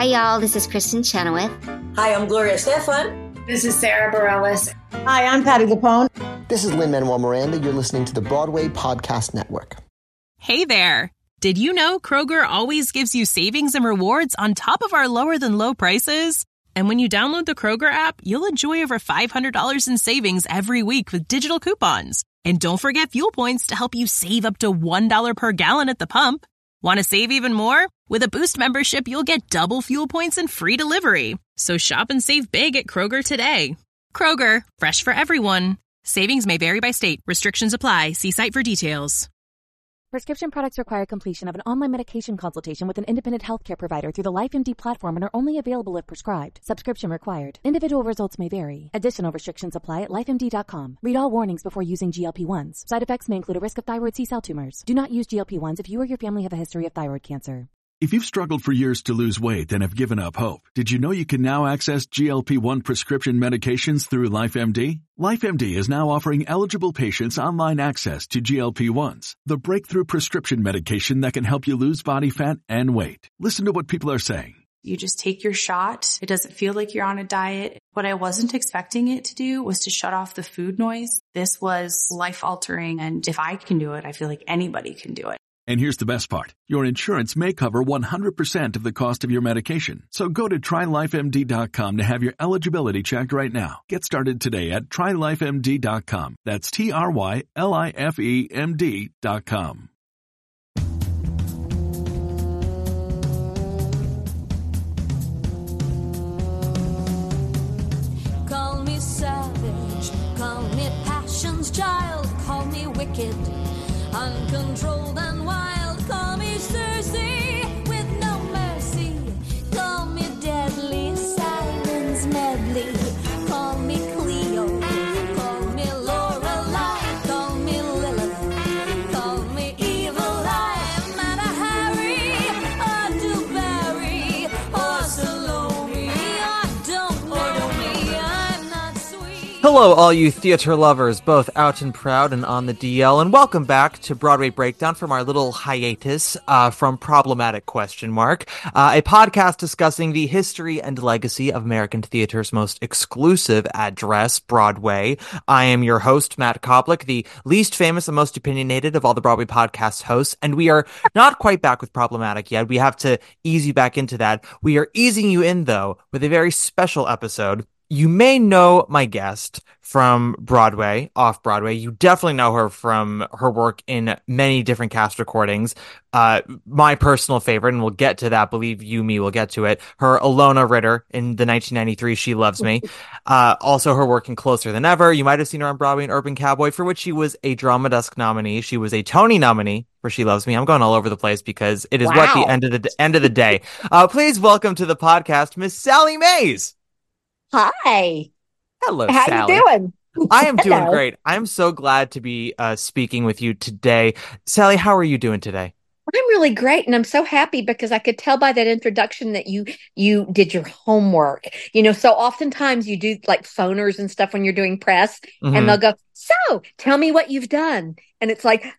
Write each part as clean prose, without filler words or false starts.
Hi, y'all. This is Kristen Chenoweth. Hi, I'm Gloria Stefan. This is Sarah Bareilles. Hi, I'm Patty Lapone. This is Lin-Manuel Miranda. You're listening to the Broadway Podcast Network. Hey there. Did you know Kroger always gives you savings and rewards on top of our lower-than-low prices? And when you download the Kroger app, you'll enjoy over $500 in savings every week with digital coupons. And don't forget fuel points to help you save up to $1 per gallon at the pump. Want to save even more? With a Boost membership, you'll get double fuel points and free delivery. So shop and save big at Kroger today. Kroger, fresh for everyone. Savings may vary by state. Restrictions apply. See site for details. Prescription products require completion of an online medication consultation with an independent healthcare provider through the LifeMD platform and are only available if prescribed. Subscription required. Individual results may vary. Additional restrictions apply at lifemd.com. Read all warnings before using GLP-1s. Side effects may include a risk of thyroid C-cell tumors. Do not use GLP-1s if you or your family have a history of thyroid cancer. If you've struggled for years to lose weight and have given up hope, did you know you can now access GLP-1 prescription medications through LifeMD? LifeMD is now offering eligible patients online access to GLP-1s, the breakthrough prescription medication that can help you lose body fat and weight. Listen to what people are saying. You just take your shot. It doesn't feel like you're on a diet. What I wasn't expecting it to do was to shut off the food noise. This was life-altering, and if I can do it, I feel like anybody can do it. And here's the best part. Your insurance may cover 100% of the cost of your medication. So go to TryLifeMD.com to have your eligibility checked right now. Get started today at TryLifeMD.com. That's TryLifeMD.com. Call me savage, call me passion's child, call me wicked, uncontrolled and wild, call me Cersei with no mercy, call me deadly, silence medley, call me Cleo, call me Lorelai, call me Lilith, call me Evil Eye, Mata Hari, or DuBarry, or Salome, I don't know me, I'm not sweet. Hello, all you theater lovers, both out and proud and on the DL, and welcome back to Broadway Breakdown from our little hiatus from Problematic ? A podcast discussing the history and legacy of American theater's most exclusive address, Broadway. I am your host, Matt Koblick, the least famous and most opinionated of all the Broadway podcast hosts, and we are not quite back with Problematic yet. We have to ease you back into that. We are easing you in, though, with a very special episode. You may know my guest from Broadway, off-Broadway. You definitely know her from her work in many different cast recordings. My personal favorite, and we'll get to that, believe you me, we'll get to it, her Alona Ritter in the 1993 She Loves Me. Also her work in Closer Than Ever. You might have seen her on Broadway in Urban Cowboy, for which she was a Drama Desk nominee. She was a Tony nominee for She Loves Me. I'm going all over the place because it is what the end of the day. Please welcome to the podcast, Miss Sally Mays. Hi. Hello, How Sally. you doing? I am doing Hello. great. I'm so glad to be speaking with you today. Sally, how are you doing today? I'm really great, and I'm so happy because I could tell by that introduction that you did your homework. You know, so oftentimes you do like phoners and stuff when you're doing press, and they'll go, "So, tell me what you've done," and it's like,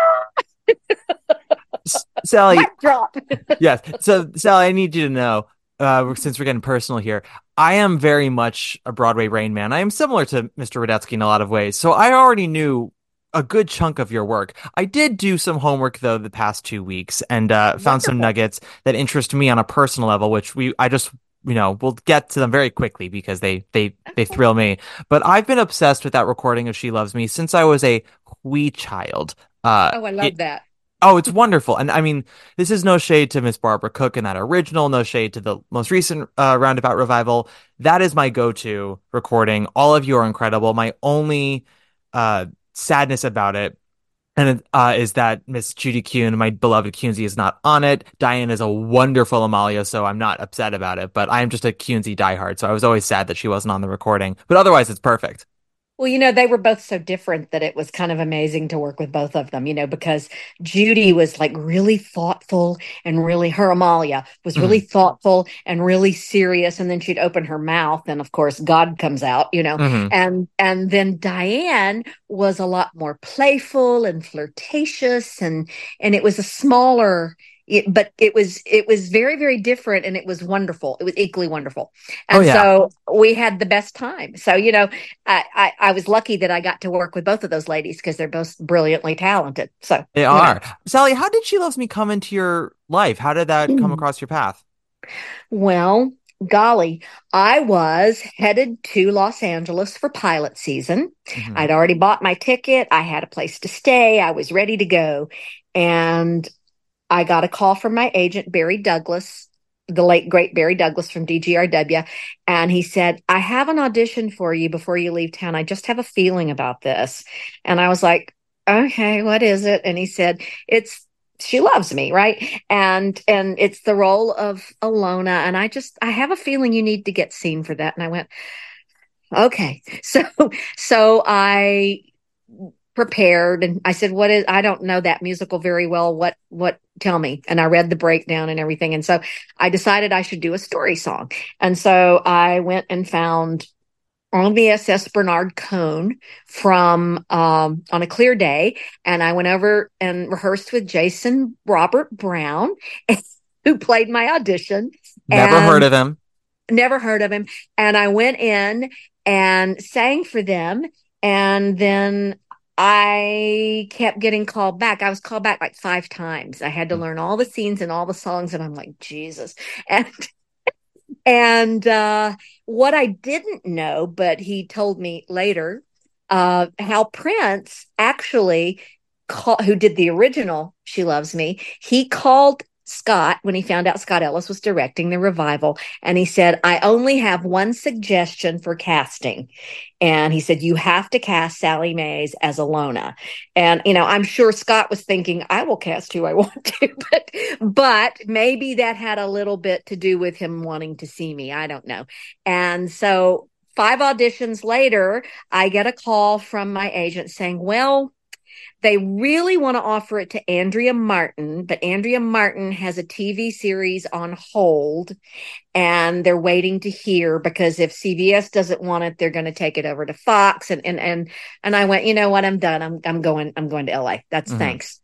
Sally, mic drop. yes. So, Sally, I need you to know, since we're getting personal here, I am very much a Broadway Rain Man. I am similar to Mr. Radetzky in a lot of ways. So I already knew a good chunk of your work. I did do some homework, though, the past 2 weeks and found some nuggets that interest me on a personal level, which we'll get to them very quickly because they thrill me. But I've been obsessed with that recording of She Loves Me since I was a wee child. I love that. Oh, it's wonderful. And I mean, this is no shade to Miss Barbara Cook in that original, no shade to the most recent Roundabout Revival. That is my go-to recording. All of you are incredible. My only sadness about it is that Miss Judy Kuhn, my beloved Kunze, is not on it. Diane is a wonderful Amalia, so I'm not upset about it. But I'm just a Kunze diehard, so I was always sad that she wasn't on the recording. But otherwise, it's perfect. Well, you know, they were both so different that it was kind of amazing to work with both of them, you know, because Judy was like really thoughtful and really, her Amalia was really thoughtful and really serious. And then she'd open her mouth and of course God comes out, you know, and then Diane was a lot more playful and flirtatious and it was a smaller but it was very, very different, and it was wonderful. It was equally wonderful. Oh, And yeah. so we had the best time. So, I was lucky that I got to work with both of those ladies because they're both brilliantly talented. So They are. Sally, how did She Loves Me come into your life? How did that come across your path? Well, golly, I was headed to Los Angeles for pilot season. Mhm. I'd already bought my ticket. I had a place to stay. I was ready to go. And I got a call from my agent, Barry Douglas, the late great Barry Douglas from DGRW. And he said, I have an audition for you before you leave town. I just have a feeling about this. And I was like, okay, what is it? And he said, it's She Loves Me, right? And it's the role of Alona. And I have a feeling you need to get seen for that. And I went, okay. So I prepared, and I said, I don't know that musical very well. What, tell me. And I read the breakdown and everything. And so I decided I should do a story song. And so I went and found on the SS Bernard Cohn from On a Clear Day. And I went over and rehearsed with Jason Robert Brown, who played my audition. Never heard of him. Never heard of him. And I went in and sang for them. And then I kept getting called back. I was called back like 5 times. I had to learn all the scenes and all the songs. And I'm like, Jesus. And what I didn't know, but he told me later, Hal Prince actually who did the original She Loves Me, he called Scott when he found out Scott Ellis was directing the revival. And he said, I only have one suggestion for casting. And he said, you have to cast Sally Mays as Alona. And, I'm sure Scott was thinking, I will cast who I want to, but maybe that had a little bit to do with him wanting to see me. I don't know. And so 5 auditions later, I get a call from my agent saying, well, they really want to offer it to Andrea Martin, but Andrea Martin has a TV series on hold, and they're waiting to hear, because if CBS doesn't want it, they're going to take it over to Fox. And I went, you know what? I'm done. I'm going to LA. That's thanks.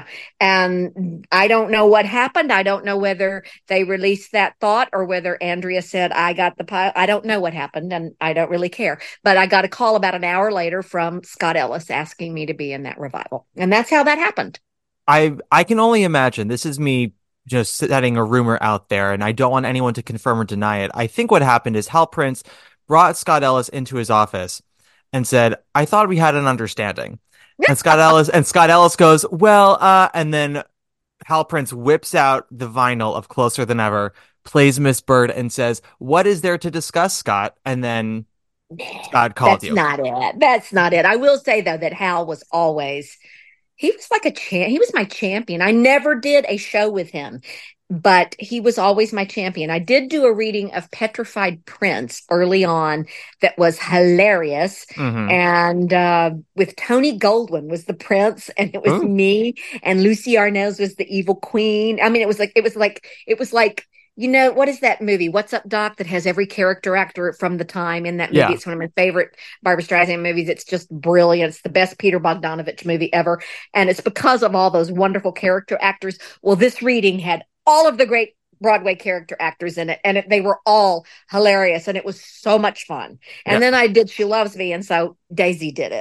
And I don't know what happened. I don't know whether they released that thought or whether Andrea said, I got the pilot. I don't know what happened, and I don't really care. But I got a call about an hour later from Scott Ellis asking me to be in that revival. And that's how that happened. I can only imagine. This is me just setting a rumor out there, and I don't want anyone to confirm or deny it. I think what happened is Hal Prince brought Scott Ellis into his office and said, I thought we had an understanding. And Scott Ellis goes, well, and then Hal Prince whips out the vinyl of Closer Than Ever, plays Miss Bird, and says, what is there to discuss, Scott? And then Scott called you. That's not it. I will say, though, that Hal was always, he was like he was my champion. I never did a show with him, but he was always my champion. I did do a reading of Petrified Prince early on that was hilarious. And with Tony Goldwyn was the prince, and it was me, and Lucy Arnaz was the evil queen. I mean, it was like, what is that movie? What's Up, Doc? That has every character actor from the time in that movie. Yeah. It's one of my favorite Barbra Streisand movies. It's just brilliant. It's the best Peter Bogdanovich movie ever. And it's because of all those wonderful character actors. Well, this reading had all of the great Broadway character actors in it, and they were all hilarious, and it was so much fun. And then I did She Loves Me, and so Daisy did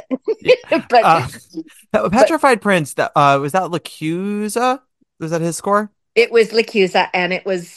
it. Petrified Prince, was that LaChiusa? Was that his score? It was LaChiusa, and it was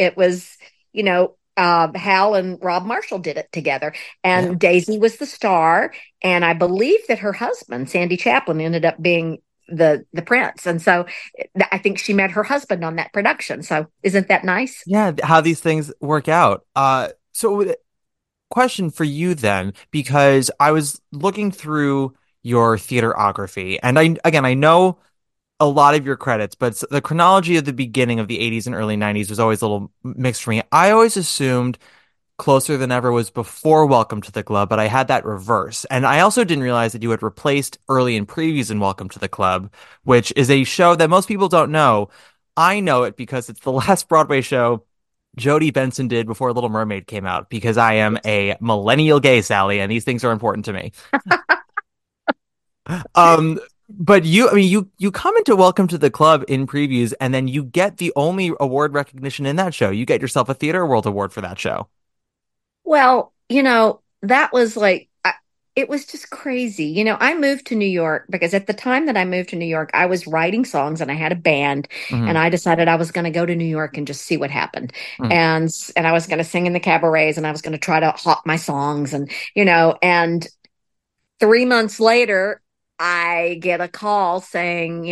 Hal and Rob Marshall did it together, and Daisy was the star, and I believe that her husband, Sandy Chaplin, ended up being the prince. And so I think she met her husband on that production. So isn't that nice? Yeah, how these things work out. So question for you then, because I was looking through your theaterography, and I know a lot of your credits, but the chronology of the beginning of the 80s and early 90s was always a little mixed for me. I always assumed Closer Than Ever was before Welcome to the Club, but I had that reverse. And I also didn't realize that you had replaced Early and Previews in Welcome to the Club, which is a show that most people don't know. I know it because it's the last Broadway show Jodie Benson did before Little Mermaid came out, because I am a millennial gay, Sally, and these things are important to me. But you come into Welcome to the Club in previews, and then you get the only award recognition in that show. You get yourself a Theater World Award for that show. Well, that was like, it was just crazy. I moved to New York because at the time that I moved to New York, I was writing songs and I had a band, and I decided I was going to go to New York and just see what happened. And I was going to sing in the cabarets, and I was going to try to hawk my songs, and 3 months later, I get a call saying,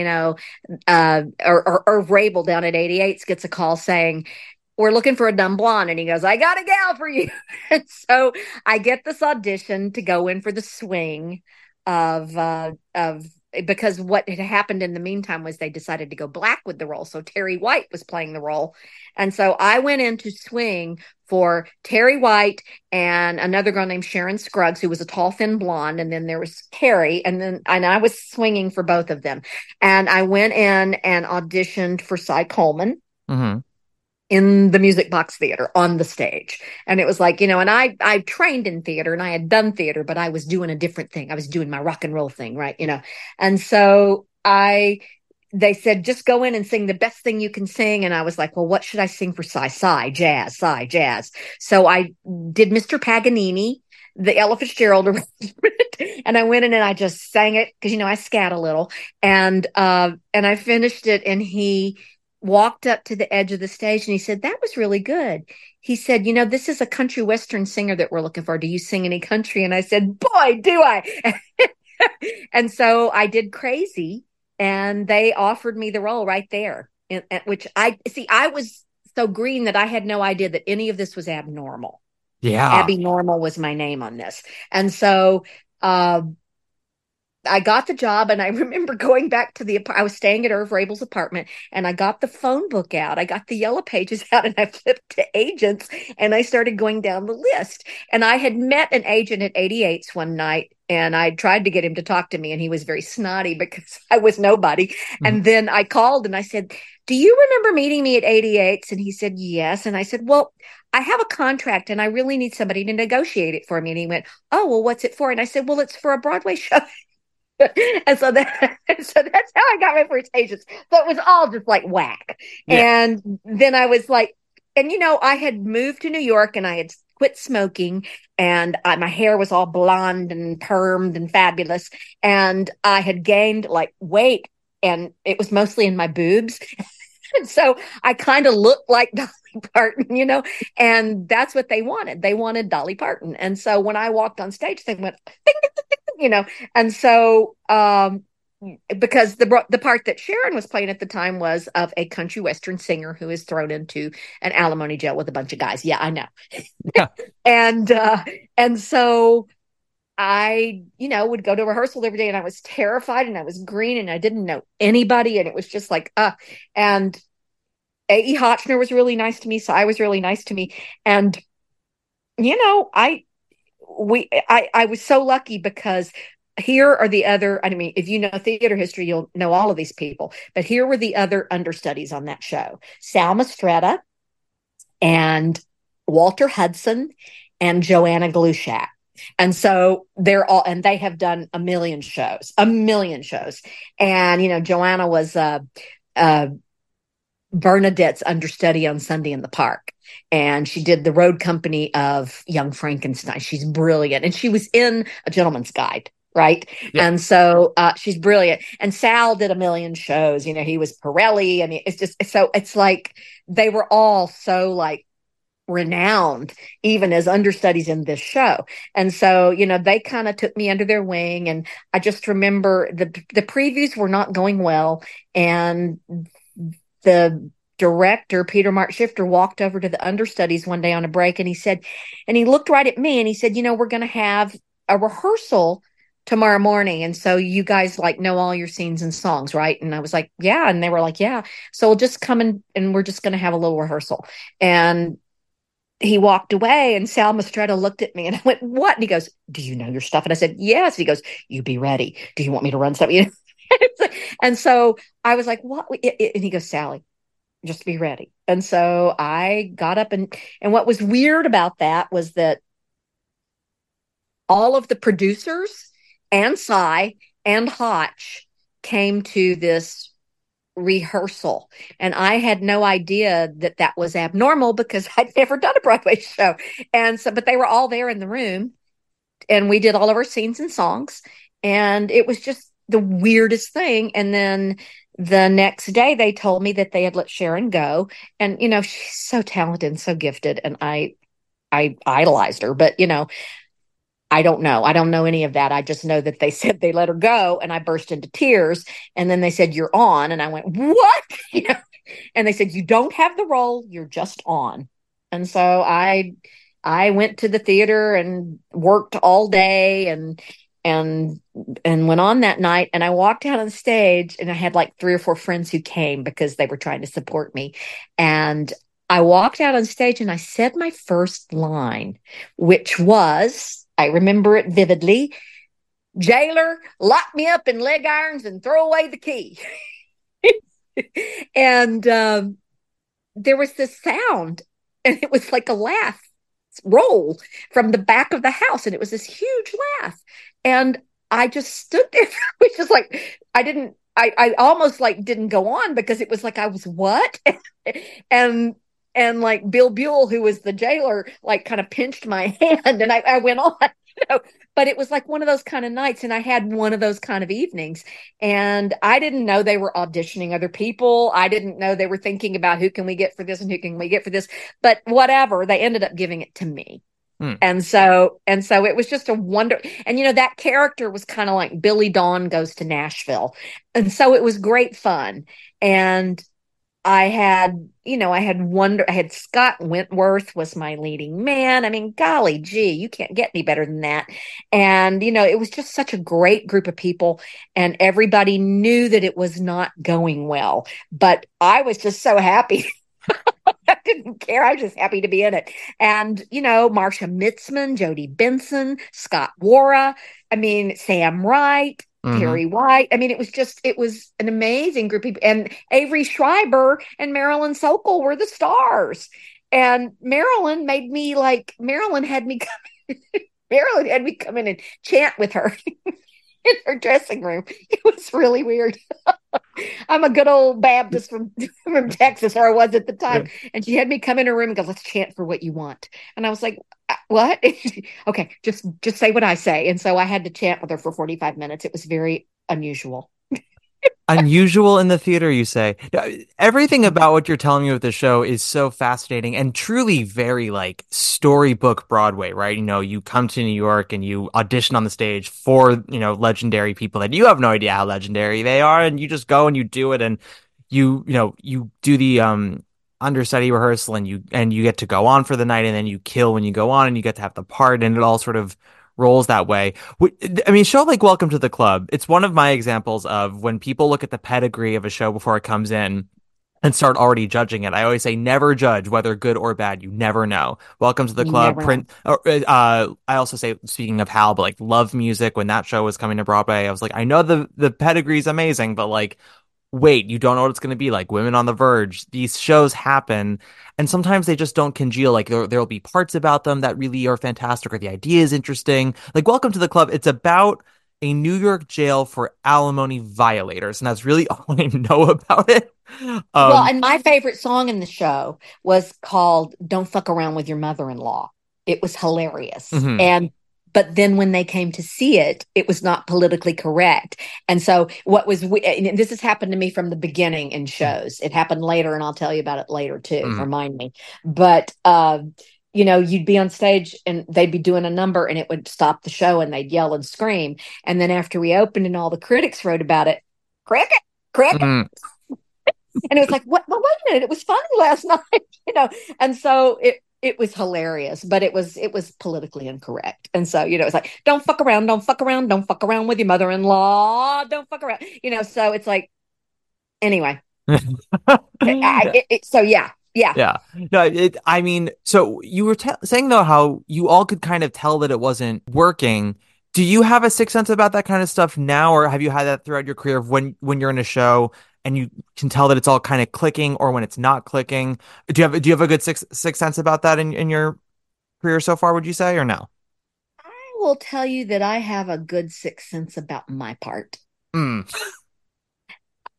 or Rabel down at 88 gets a call saying, we're looking for a dumb blonde. And he goes, I got a gal for you. And so I get this audition to go in for the swing of because what had happened in the meantime was they decided to go black with the role. So Terry White was playing the role. And so I went in to swing for Terry White and another girl named Sharon Scruggs, who was a tall, thin blonde. And then there was Terry. And I was swinging for both of them. And I went in and auditioned for Cy Coleman. In the Music Box Theater on the stage. And it was like, and I trained in theater and I had done theater, but I was doing a different thing. I was doing my rock and roll thing, right? And so they said, just go in and sing the best thing you can sing. And I was like, well, what should I sing for Cy, jazz. So I did Mr. Paganini, the Ella Fitzgerald arrangement, and I went in and I just sang it because, I scat a little, and I finished it, and he walked up to the edge of the stage and he said, that was really good. He said, this is a country western singer that we're looking for. Do you sing any country? And I said, boy, do I. And so I did Crazy, and they offered me the role right there, which I was so green that I had no idea that any of this was abnormal. Yeah. Abby Normal was my name on this. And so, I got the job, and I remember going back to I was staying at Irv Rabel's apartment, and I got the phone book out. I got the Yellow Pages out, and I flipped to agents, and I started going down the list. And I had met an agent at 88's one night, and I tried to get him to talk to me, and he was very snotty because I was nobody. And then I called and I said, do you remember meeting me at 88's? And he said, yes. And I said, well, I have a contract and I really need somebody to negotiate it for me. And he went, oh, well, what's it for? And I said, well, it's for a Broadway show. And so that's how I got my first agents. So it was all just like whack. Yeah. And then I was like, and I had moved to New York and I had quit smoking, and my hair was all blonde and permed and fabulous. And I had gained like weight, and it was mostly in my boobs. And so I kind of looked like Dolly Parton, and that's what they wanted. They wanted Dolly Parton. And so when I walked on stage, they went, ding, ding, ding, ding, and so, because the part that Sharon was playing at the time was of a country western singer who is thrown into an alimony jail with a bunch of guys. Yeah, I know. Yeah. And so I, would go to rehearsal every day, and I was terrified, and I was green, and I didn't know anybody. And it was just like, and A.E. Hotchner was really nice to me. Cy was really nice to me. And, I was so lucky because here are the other, if you know theater history, you'll know all of these people, but here were the other understudies on that show: Sal Mistretta and Walter Hudson and Joanna Glushak. And so they have done a million shows. And, Joanna was, Bernadette's understudy on Sunday in the Park. And she did the road company of Young Frankenstein. She's brilliant. And she was in A Gentleman's Guide, right? Yeah. And so she's brilliant. And Sal did a million shows. He was Pirelli. It's just, so it's like they were all so like renowned, even as understudies in this show. And so, they kind of took me under their wing. And I just remember the previews were not going well. And the director, Peter Mark Shifter, walked over to the understudies one day on a break, and he looked right at me and he said, we're going to have a rehearsal tomorrow morning. And so you guys know all your scenes and songs, right? And I was like, yeah. And they were like, yeah. So we'll just come in and we're just going to have a little rehearsal. And he walked away, and Sal Mistretta looked at me, and I went, what? And he goes, do you know your stuff? And I said, yes. He goes, you be ready. Do you want me to run something? And so I was like, what? And he goes, Sally, just be ready. And so I got up, and what was weird about that was that all of the producers and Cy and Hotch came to this rehearsal, and I had no idea that that was abnormal because I'd never done a Broadway show. And so, but they were all there in the room, and we did all of our scenes and songs, and it was just the weirdest thing. And then the next day they told me that they had let Sharon go. And, you know, she's so talented and so gifted, and I idolized her, but, you know, I don't know. I don't know any of that. I just know that they said they let her go, and I burst into tears. And then they said, "You're on." And I went, "What?" You know? And they said, "You don't have the role. You're just on." And so I went to the theater and worked all day and went on that night. And I walked out on stage, and I had like 3 or 4 friends who came because they were trying to support me. And I walked out on stage and I said my first line, which was, I remember it vividly: "Jailer, lock me up in leg irons and throw away the key." And there was this sound, and it was like a laugh roll from the back of the house, and it was this huge laugh. And I just stood there, which is like, I almost like didn't go on because it was like, I was what? And like Bill Buell, who was the jailer, like kind of pinched my hand, and I went on, you know. But it was like one of those kind of nights, and I had one of those kind of evenings. And I didn't know they were auditioning other people. I didn't know they were thinking about who can we get for this and who can we get for this. But whatever, they ended up giving it to me. And so it was just a wonder. And, you know, that character was kind of like Billy Dawn Goes to Nashville. And so it was great fun. And I had Scott Wentworth was my leading man. I mean, golly gee, you can't get any better than that. And, you know, it was just such a great group of people, and everybody knew that it was not going well, but I was just so happy. I didn't care. I was just happy to be in it. And, you know, Marsha Mitzman, Jody Benson, Scott Wara, I mean, Sam Wright, Terry White. I mean, it was an amazing group of people. And Avery Schreiber and Marilyn Sokol were the stars. And Marilyn had me come in and chant with her in her dressing room. It was really weird. I'm a good old Baptist from Texas, or I was at the time. And she had me come in her room and go, "Let's chant for what you want." And I was like, "What?" "Okay, just say what I say." And so I had to chant with her for 45 minutes. It was very unusual. Unusual in the theater, you say? Everything about what you're telling me with the show is so fascinating and truly very like storybook Broadway, right? You know, you come to New York and you audition on the stage for, you know, legendary people that you have no idea how legendary they are, and you just go and you do it, and you do the understudy rehearsal, and you get to go on for the night, and then you kill when you go on, and you get to have the part, and it all sort of rolls that way. I mean, show like Welcome to the Club, it's one of my examples of when people look at the pedigree of a show before it comes in and start already judging it. I always say never judge, whether good or bad. You never know. Welcome to the Club. I also say, speaking of Hal, but like Love Music, when that show was coming to Broadway, I was like, I know the pedigree is amazing, but like, wait, you don't know what it's going to be like. Women on the Verge, these shows happen, and sometimes they just don't congeal. Like there'll be parts about them that really are fantastic, or the idea is interesting. Like Welcome to the Club, it's about a New York jail for alimony violators, and that's really all I know about it. Well, and my favorite song in the show was called "Don't Fuck Around with Your Mother-in-Law." It was hilarious. But then when they came to see it, it was not politically correct. And so and this has happened to me from the beginning in shows. It happened later, and I'll tell you about it later too. Remind me. But, you know, you'd be on stage and they'd be doing a number, and it would stop the show, and they'd yell and scream. And then after we opened and all the critics wrote about it, cricket. And it was like, what? Well, wait a minute. It was funny last night, you know? And so it was hilarious, but it was politically incorrect. And so, you know, it's like, don't fuck around with your mother-in-law. Don't fuck around, you know? So it's like, anyway. So yeah. No, I mean, so you were saying though, how you all could kind of tell that it wasn't working. Do you have a sixth sense about that kind of stuff now, or have you had that throughout your career of when you're in a show and you can tell that it's all kind of clicking, or when it's not clicking? Do you have a good sixth sense about that in your career so far, would you say, or no? I will tell you that I have a good sixth sense about my part.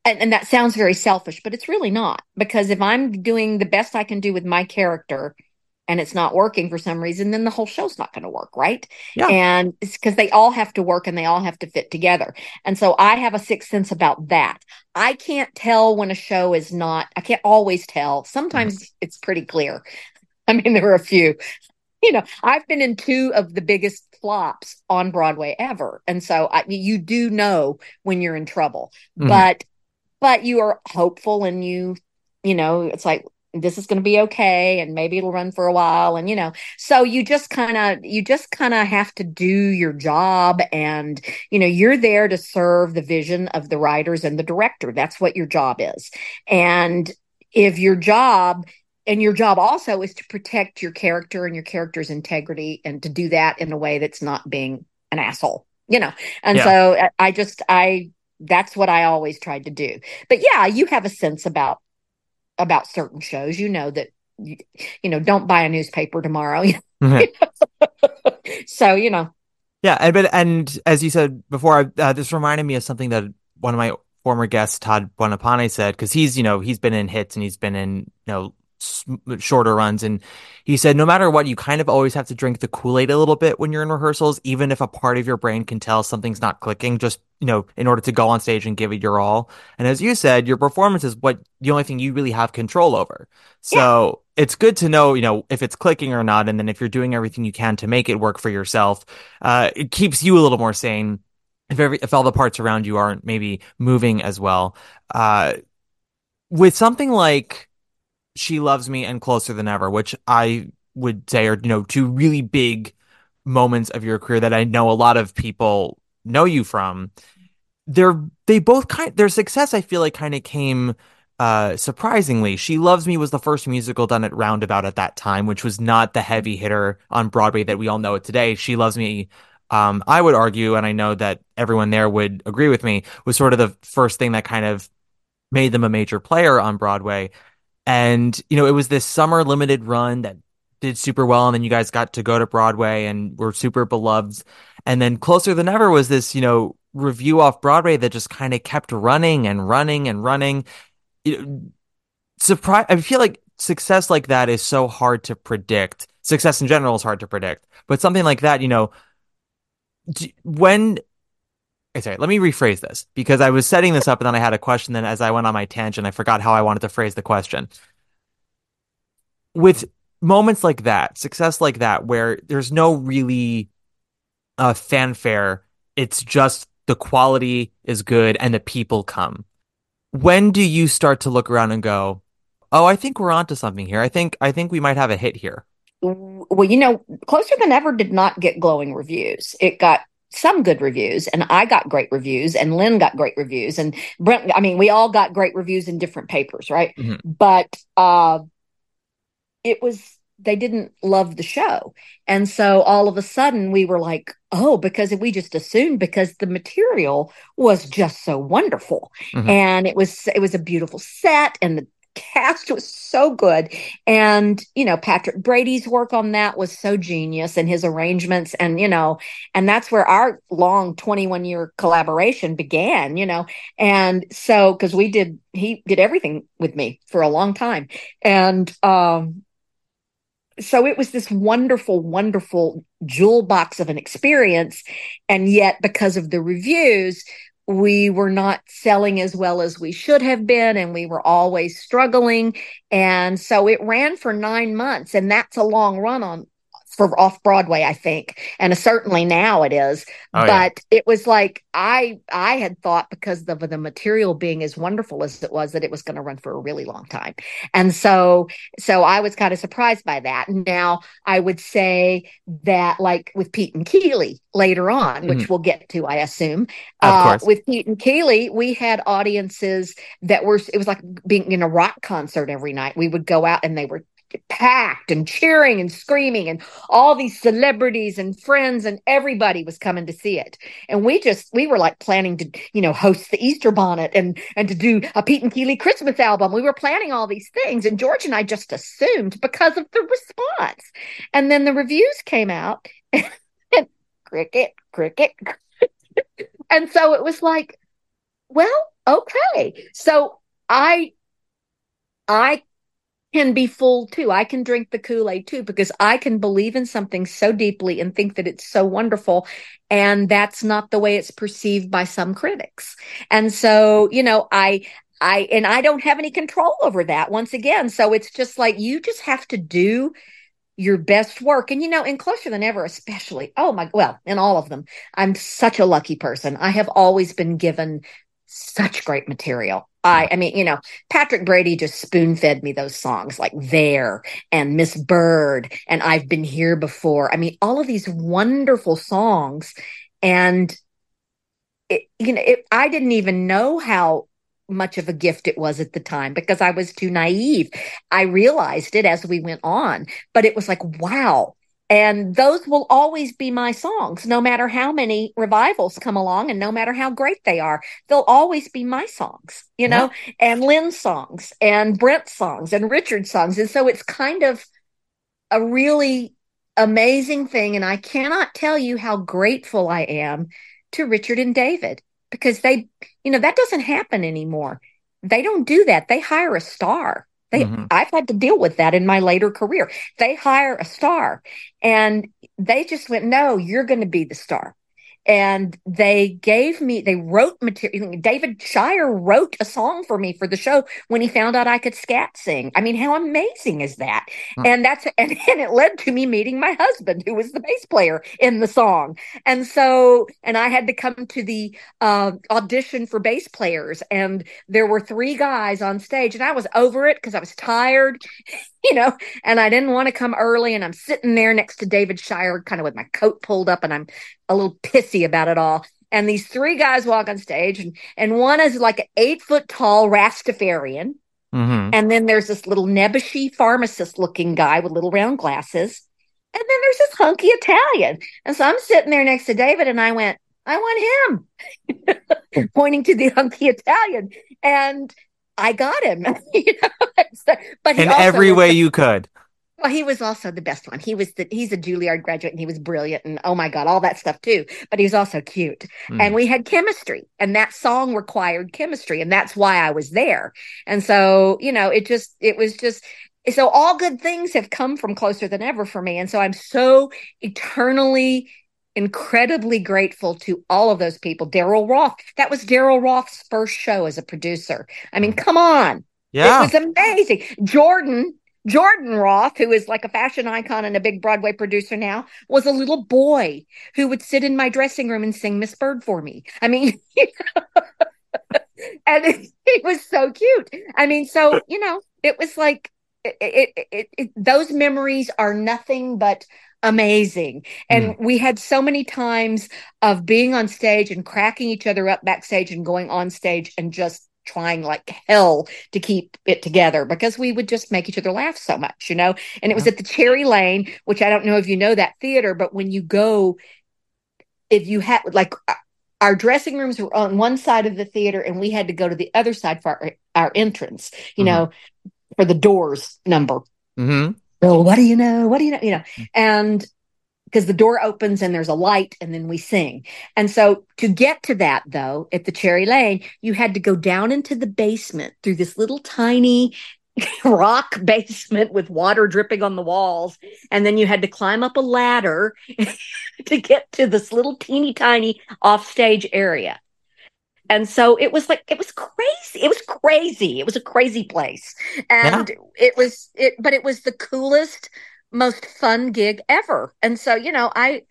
and that sounds very selfish, but it's really not, because if I'm doing the best I can do with my character and it's not working for some reason, then the whole show's not going to work, right? Yeah. And it's because they all have to work and they all have to fit together. And so I have a sixth sense about that. I can't tell when a show is not, I can't always tell. Sometimes it's pretty clear. I mean, there are a few. I've been in two of the biggest flops on Broadway ever. And so you do know when you're in trouble. But you are hopeful, and it's like, this is going to be okay, and maybe it'll run for a while. And, so you just kind of have to do your job. And, you're there to serve the vision of the writers and the director. That's what your job is. And if your job also is to protect your character and your character's integrity, and to do that in a way that's not being an asshole, And so that's what I always tried to do. But yeah, you have a sense about certain shows, that, don't buy a newspaper tomorrow. So, Yeah. And as you said before, this reminded me of something that one of my former guests, Todd Buonapane, said, because he's been in hits and he's been in, shorter runs, and he said no matter what, you kind of always have to drink the Kool-Aid a little bit when you're in rehearsals, even if a part of your brain can tell something's not clicking, just in order to go on stage and give it your all. And as you said, your performance is the only thing you really have control over, so it's good to know if it's clicking or not, and then if you're doing everything you can to make it work for yourself, it keeps you a little more sane if all the parts around you aren't maybe moving as well. With something like She Loves Me and Closer Than Ever, which I would say are, two really big moments of your career that I know a lot of people know you from. Their success, I feel like, kind of came surprisingly. She Loves Me was the first musical done at Roundabout at that time, which was not the heavy hitter on Broadway that we all know it today. She Loves Me, I would argue, and I know that everyone there would agree with me, was sort of the first thing that kind of made them a major player on Broadway. And, it was this summer limited run that did super well. And then you guys got to go to Broadway and were super beloved. And then Closer Than Ever was this, review off Broadway that just kind of kept running and running and running. I feel like success like that is so hard to predict. Success in general is hard to predict. But something like that, sorry, let me rephrase this, because I was setting this up and then I had a question. Then as I went on my tangent, I forgot how I wanted to phrase the question. With moments like that, success like that, where there's no really fanfare, it's just the quality is good and the people come. When do you start to look around and go, oh, I think we're onto something here. I think we might have a hit here. Well, Closer Than Ever did not get glowing reviews. It got some good reviews, and I got great reviews, and Lynn got great reviews, and Brent, we all got great reviews in different papers, right? Mm-hmm. But they didn't love the show. And so all of a sudden we were like, oh, because we just assumed, because the material was just so wonderful. Mm-hmm. And it was a beautiful set, and the cast was so good. And, Patrick Brady's work on that was so genius, and his arrangements, and, and that's where our long 21-year collaboration began, And so, because he did everything with me for a long time. And, so it was this wonderful, wonderful jewel box of an experience. And yet, because of the reviews, we were not selling as well as we should have been, and we were always struggling. And so it ran for 9 months, and that's a long run for off Broadway, I think. And certainly now it is. Oh, but it was like, I had thought, because of the material being as wonderful as it was, that it was going to run for a really long time. And so I was kind of surprised by that. Now I would say that, like with Pete and Keeley later on, which we'll get to, I assume, with Pete and Keeley, we had audiences it was like being in a rock concert every night. We would go out and they were packed and cheering and screaming, and all these celebrities and friends and everybody was coming to see it. And we were like planning to, host the Easter Bonnet and to do a Pete and Keeley Christmas album. We were planning all these things, and George and I just assumed because of the response. And then the reviews came out and cricket. And so it was like, well, Okay. So I can be fooled too. I can drink the Kool-Aid too, because I can believe in something so deeply and think that it's so wonderful. And that's not the way it's perceived by some critics. And so, I don't have any control over that once again. So it's just like, you just have to do your best work. And, in Closer Than Ever, especially, in all of them, I'm such a lucky person. I have always been given such great material. I mean, Patrick Brady just spoon fed me those songs like There and Miss Bird and I've Been Here Before. I mean, all of these wonderful songs. And I didn't even know how much of a gift it was at the time because I was too naive. I realized it as we went on, but it was like, wow. And those will always be my songs, no matter how many revivals come along and no matter how great they are. They'll always be my songs, and Lynn's songs and Brent's songs and Richard's songs. And so it's kind of a really amazing thing. And I cannot tell you how grateful I am to Richard and David because that doesn't happen anymore. They don't do that. They hire a star. I've had to deal with that in my later career. They hire a star and they just went, no, you're going to be the star. And they wrote material. David Shire wrote a song for me for the show when he found out I could scat sing. I mean, how amazing is that? And it led to me meeting my husband, who was the bass player in the song. And I had to come to the audition for bass players. And there were 3 guys on stage and I was over it because I was tired, and I didn't want to come early. And I'm sitting there next to David Shire, kind of with my coat pulled up and I'm a little pissy about it all. And these 3 guys walk on stage and one is like an 8-foot tall Rastafarian. Mm-hmm. And then there's this little nebbishy pharmacist looking guy with little round glasses. And then there's this hunky Italian. And so I'm sitting there next to David and I went, I want him, pointing to the hunky Italian. And I got him, but in every way you could. Well, he was also the best one. He's a Juilliard graduate and he was brilliant and oh my God, all that stuff too. But he was also cute. And we had chemistry and that song required chemistry. And that's why I was there. And so, so all good things have come from Closer Than Ever for me. And so I'm so eternally, incredibly grateful to all of those people. Daryl Roth. That was Daryl Roth's first show as a producer. I mean, come on. Yeah. It was amazing. Jordan Roth, who is like a fashion icon and a big Broadway producer now, was a little boy who would sit in my dressing room and sing Miss Bird for me. I mean, and it was so cute. I mean, so, it was like, those memories are nothing but amazing. And we had so many times of being on stage and cracking each other up backstage and going on stage and just trying like hell to keep it together because we would just make each other laugh so much, and it was at the Cherry Lane, which I don't know if you know that theater, but when you go, if you had like our dressing rooms were on one side of the theater and we had to go to the other side for our entrance, for the doors number. Mm-hmm. So what do you know? And because the door opens and there's a light and then we sing. And so to get to that, though, at the Cherry Lane, you had to go down into the basement through this little tiny rock basement with water dripping on the walls. And then you had to climb up a ladder to get to this little teeny tiny offstage area. And so it was crazy. It was crazy. It was a crazy place. And it was the coolest, most fun gig ever. And so, I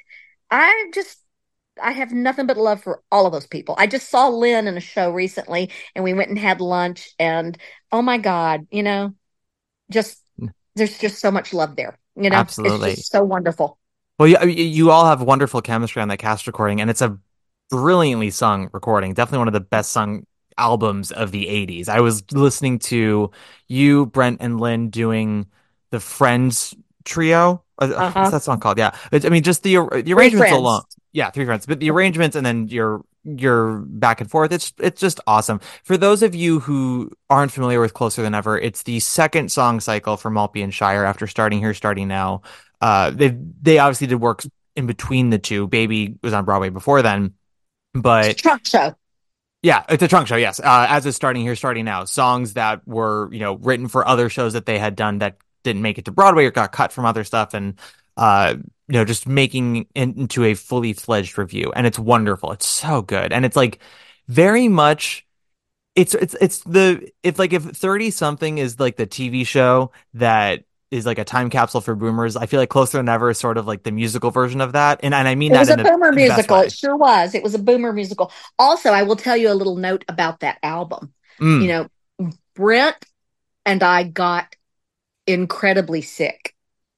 have nothing but love for all of those people. I just saw Lynn in a show recently and we went and had lunch and oh my God, there's just so much love there, Absolutely. It's just so wonderful. Well, you all have wonderful chemistry on that cast recording and it's a brilliantly sung recording. Definitely one of the best sung albums of the 80s. I was listening to you, Brent, and Lynn doing the Friends trio. What's that song called? Yeah. I mean, just the arrangements alone. Yeah, Three Friends. But the arrangements and then your back and forth, it's just awesome. For those of you who aren't familiar with Closer Than Ever, it's the second song cycle for Maltby and Shire after Starting Here, Starting Now. They obviously did work in between the two. Baby was on Broadway before then. But Truck Show. Yeah, it's a trunk show, yes. As is Starting Here, Starting Now. Songs that were, written for other shows that they had done that didn't make it to Broadway or got cut from other stuff, and just making into a fully fledged review. And it's wonderful. It's so good. And it's like very much it's like if 30 something is like the TV show that is like a time capsule for boomers, I feel like Closer Than Ever is sort of like the musical version of that. And I mean It was that a boomer in the best musical. way. It sure was. It was a boomer musical. Also, I will tell you a little note about that album. Brent and I got incredibly sick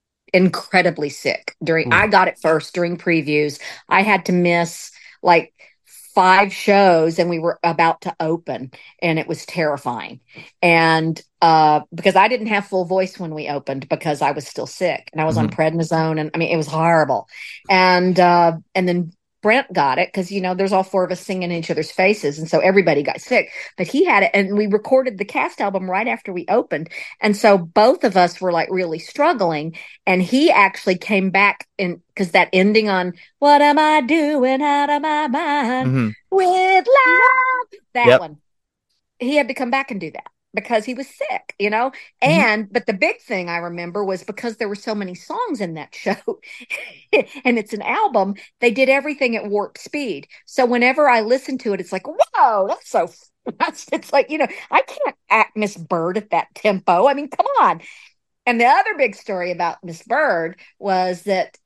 during I got it first during previews. I had to miss like 5 shows and we were about to open, and it was terrifying. And because I didn't have full voice when we opened because I was still sick and I was on prednisone, and I mean it was horrible. And then Brent got it because there's all 4 of us singing in each other's faces, and so everybody got sick. But he had it, and we recorded the cast album right after we opened, and so both of us were like really struggling. And he actually came back in because that ending on "What am I doing out of my mind with love," that one, he had to come back and do that because he was sick, And but the big thing I remember was because there were so many songs in that show and it's an album, they did everything at warp speed. So whenever I listen to it, it's like, whoa, that's so fast. It's like, I can't act Miss Bird at that tempo. I mean, come on. And the other big story about Miss Bird was that,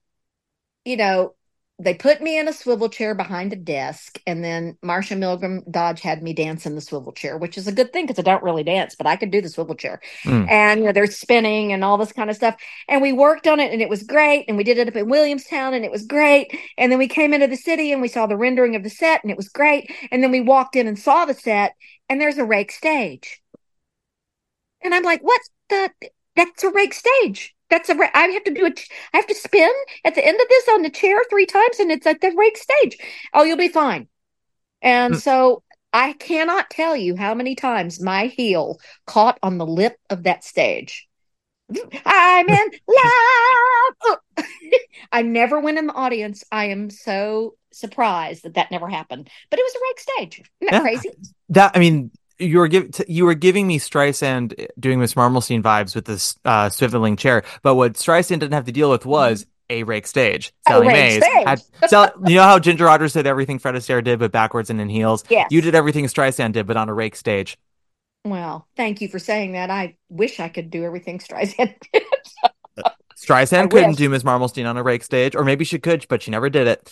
they put me in a swivel chair behind a desk, and then Marsha Milgram Dodge had me dance in the swivel chair, which is a good thing because I don't really dance, but I could do the swivel chair. And they're spinning and all this kind of stuff. And we worked on it, and it was great. And we did it up in Williamstown, and it was great. And then we came into the city, and we saw the rendering of the set, and it was great. And then we walked in and saw the set, and there's a rake stage. And I'm like, that's a rake stage. I have to spin at the end of this on the chair 3 times, and it's at the rake stage. Oh, you'll be fine. And so I cannot tell you how many times my heel caught on the lip of that stage. I'm in love. I never went in the audience. I am so surprised that never happened, but it was a rake stage. Isn't that crazy? You were giving me Streisand doing Miss Marmalstein vibes with this swiveling chair, but what Streisand didn't have to deal with was a rake stage. Sally Mays you know how Ginger Rogers did everything Fred Astaire did, but backwards and in heels? Yes. You did everything Streisand did, but on a rake stage. Well, thank you for saying that. I wish I could do everything Streisand did. Streisand couldn't do Miss Marmalstein on a rake stage, or maybe she could, but she never did it.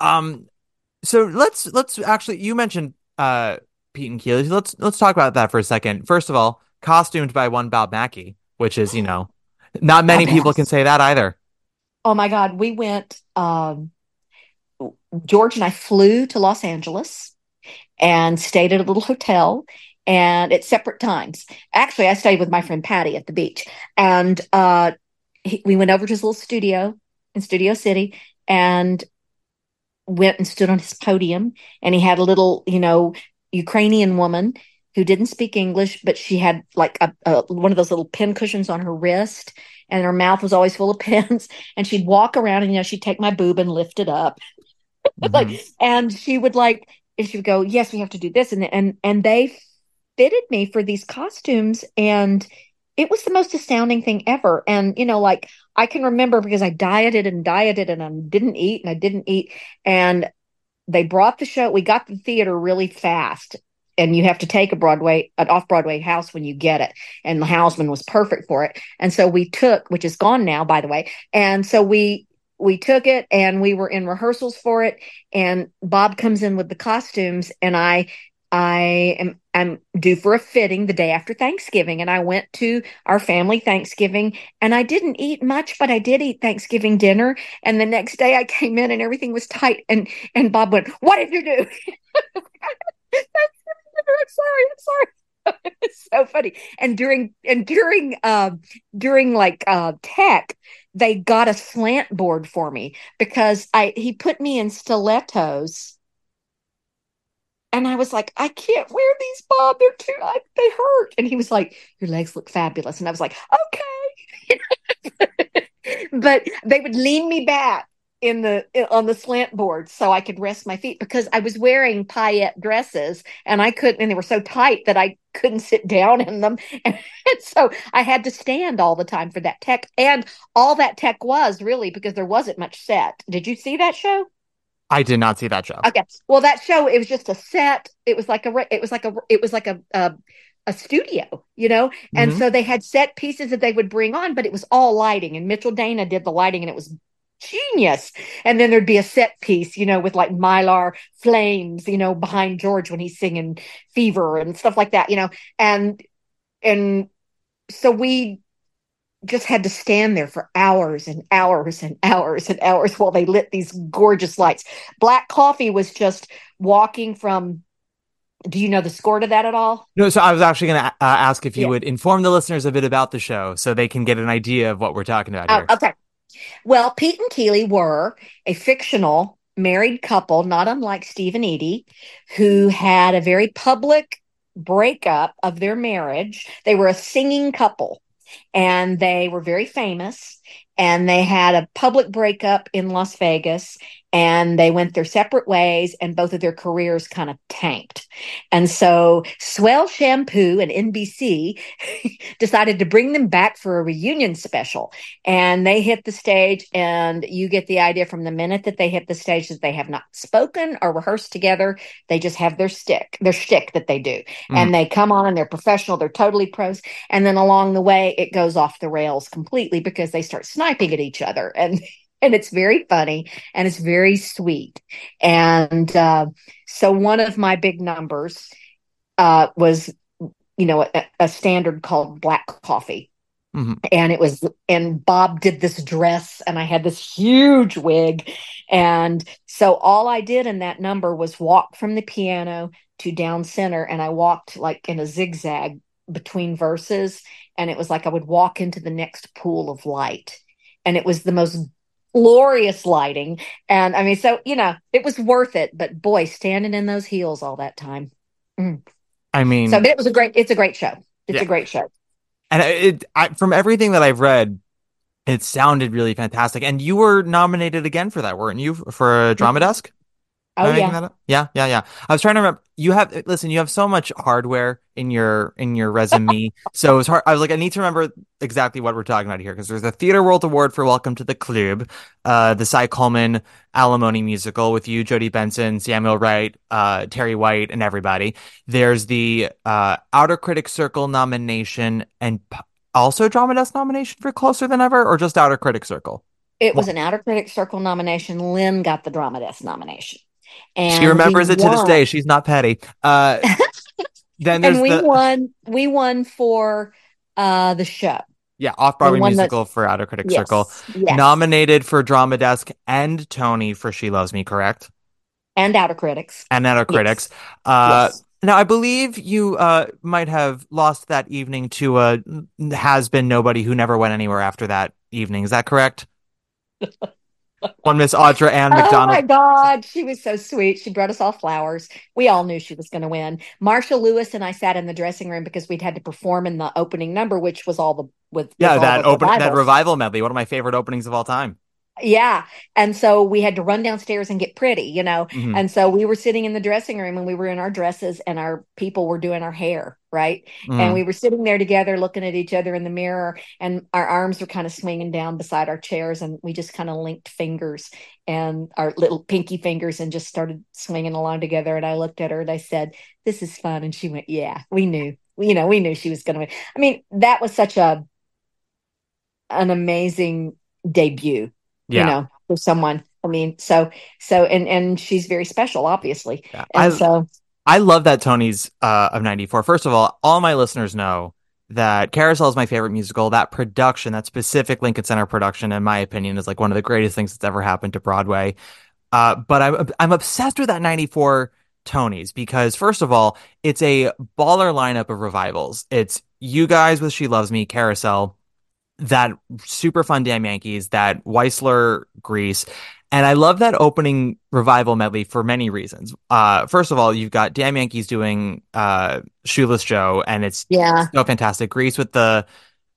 So let's actually, you mentioned Pete and Keely. Let's talk about that for a second. First of all, costumed by one Bob Mackie, which is, not many people can say that either. Oh my God. We went, George and I flew to Los Angeles and stayed at a little hotel, and at separate times. Actually, I stayed with my friend Patty at the beach, and we went over to his little studio in Studio City and went and stood on his podium, and he had a little, Ukrainian woman who didn't speak English, but she had like one of those little pin cushions on her wrist, and her mouth was always full of pins. And she'd walk around, and she'd take my boob and lift it up, and she would go, "Yes, we have to do this," and they fitted me for these costumes, and it was the most astounding thing ever. And I can remember because I dieted and I didn't eat, and they brought the show. We got the theater really fast, and you have to take an off-Broadway house when you get it. And the Houseman was perfect for it. And so we took, which is gone now, by the way. And so we took it, and we were in rehearsals for it. And Bob comes in with the costumes, and I'm due for a fitting the day after Thanksgiving. And I went to our family Thanksgiving, and I didn't eat much, but I did eat Thanksgiving dinner. And the next day I came in and everything was tight. And Bob went, "What did you do?" I'm sorry. It's so funny. And during tech, they got a slant board for me because he put me in stilettos. And I was like, "I can't wear these, Bob. They hurt." And he was like, "Your legs look fabulous." And I was like, "Okay." But they would lean me back on the slant board so I could rest my feet because I was wearing paillette dresses and I couldn't, and they were so tight that I couldn't sit down in them. And so I had to stand all the time for that tech. And all that tech was really because there wasn't much set. Did you see that show? I did not see that show. Okay. Well, that show, it was just a set. It was like a studio, and so they had set pieces that they would bring on, but it was all lighting, and Mitchell Dana did the lighting, and it was genius. And then there'd be a set piece, with like Mylar flames, behind George when he's singing Fever and stuff like that, and so we just had to stand there for hours and hours and hours and hours while they lit these gorgeous lights. Black Coffee was just walking from. Do you know the score to that at all? No, so I was actually going to ask if you would inform the listeners a bit about the show so they can get an idea of what we're talking about here. Okay. Well, Pete and Keely were a fictional married couple, not unlike Steve and Edie, who had a very public breakup of their marriage. They were a singing couple, and they were very famous, and they had a public breakup in Las Vegas, and they went their separate ways, and both of their careers kind of tanked. And so Swell Shampoo and NBC decided to bring them back for a reunion special. And they hit the stage, and you get the idea from the minute that they hit the stage that they have not spoken or rehearsed together. They just have their shtick that they do. And they come on and they're professional. They're totally pros. And then along the way, it goes off the rails completely because they start sniping at each other. And it's very funny and it's very sweet. And so one of my big numbers was, a standard called Black Coffee. Mm-hmm. And Bob did this dress and I had this huge wig. And so all I did in that number was walk from the piano to down center. And I walked like in a zigzag between verses. And it was like I would walk into the next pool of light. And it was the most glorious lighting. And I mean, so, it was worth it, but boy, standing in those heels all that time. I mean, so it's a great show. It's a great show. And from everything that I've read, it sounded really fantastic. And you were nominated again for that, weren't you? For a Drama Desk? Oh, yeah. Yeah. I was trying to remember. You have so much hardware in your resume. So it was hard. I was like, I need to remember exactly what we're talking about here because there's a Theater World Award for Welcome to the Club, the Cy Coleman Alimony musical with you, Jodie Benson, Samuel Wright, Terry White, and everybody. There's the Outer Critics Circle nomination and also Drama Desk nomination for Closer Than Ever, or just Outer Critics Circle? It was an Outer Critics Circle nomination. Lynn got the Drama Desk nomination. And she remembers it to this day. She's not petty. Then there's we won for the show. Yeah, Off-Broadway musical for Outer Critics Circle. Yes. Nominated for Drama Desk and Tony for She Loves Me, correct? And Outer Critics. Yes. Yes. Now, I believe you might have lost that evening to a has-been nobody who never went anywhere after that evening. Is that correct? One Miss Audra Ann McDonald. Oh my God, she was so sweet. She brought us all flowers. We all knew she was going to win. Marsha Lewis and I sat in the dressing room because we'd had to perform in the opening number, which was that revival medley. One of my favorite openings of all time. Yeah. And so we had to run downstairs and get pretty, Mm-hmm. And so we were sitting in the dressing room and we were in our dresses and our people were doing our hair, right? Mm-hmm. And we were sitting there together looking at each other in the mirror and our arms were kind of swinging down beside our chairs and we just kind of linked fingers and our little pinky fingers and just started swinging along together. And I looked at her and I said, "This is fun." And she went, "Yeah, we knew. We knew she was going to win." I mean, that was such an amazing debut. For someone. I mean, so and she's very special, obviously. Yeah. And I love that Tony's of 94. First of all my listeners know that Carousel is my favorite musical. That production, that specific Lincoln Center production, in my opinion, is like one of the greatest things that's ever happened to Broadway. But I'm obsessed with that 94 Tonys because, first of all, it's a baller lineup of revivals. It's you guys with She Loves Me, Carousel, that super fun Damn Yankees, that Weissler Grease. And I love that opening revival medley for many reasons. First of all, you've got Damn Yankees doing Shoeless Joe, and it's so fantastic. Grease with the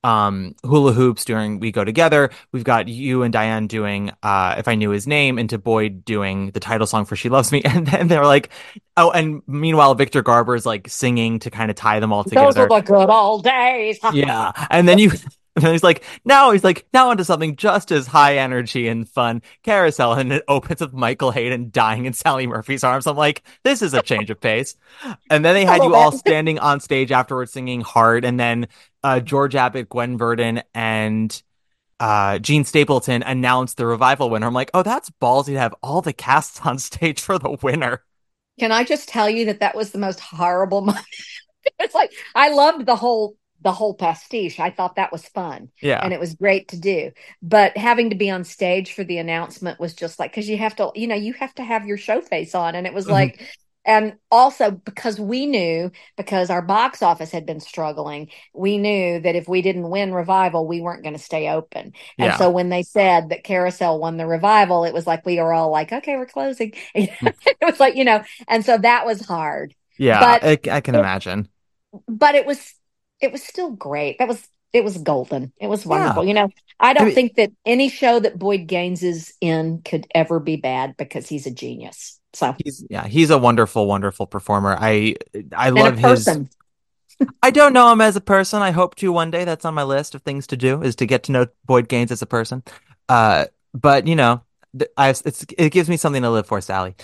hula hoops during We Go Together. We've got you and Diane doing If I Knew His Name, and to Boyd doing the title song for She Loves Me. And then they're like, oh, and meanwhile, Victor Garber's like singing to kind of tie them all together. Those are the good old days. Yeah. And then he's like, now onto something just as high energy and fun, Carousel. And it opens with Michael Hayden dying in Sally Murphy's arms. I'm like, this is a change of pace. And then they had you all standing on stage afterwards singing Hard. And then George Abbott, Gwen Verdon, and Gene Stapleton announced the Revival winner. I'm like, oh, that's ballsy to have all the casts on stage for the winner. Can I just tell you that was the most horrible moment? It's like, I loved the whole pastiche. I thought that was fun. Yeah. And it was great to do. But having to be on stage for the announcement was just like, because you have to have your show face on. And it was like, and also because because our box office had been struggling, we knew that if we didn't win Revival, we weren't going to stay open. And so when they said that Carousel won the Revival, it was like, we were all like, okay, we're closing. It was like, and so that was hard. Yeah, but I can imagine. But it was still great. It was golden. It was wonderful. Yeah. I don't think that any show that Boyd Gaines is in could ever be bad because he's a genius. So he's a wonderful, wonderful performer. I love his. I don't know him as a person. I hope to one day. That's on my list of things to do, is to get to know Boyd Gaines as a person. But it gives me something to live for, Sally.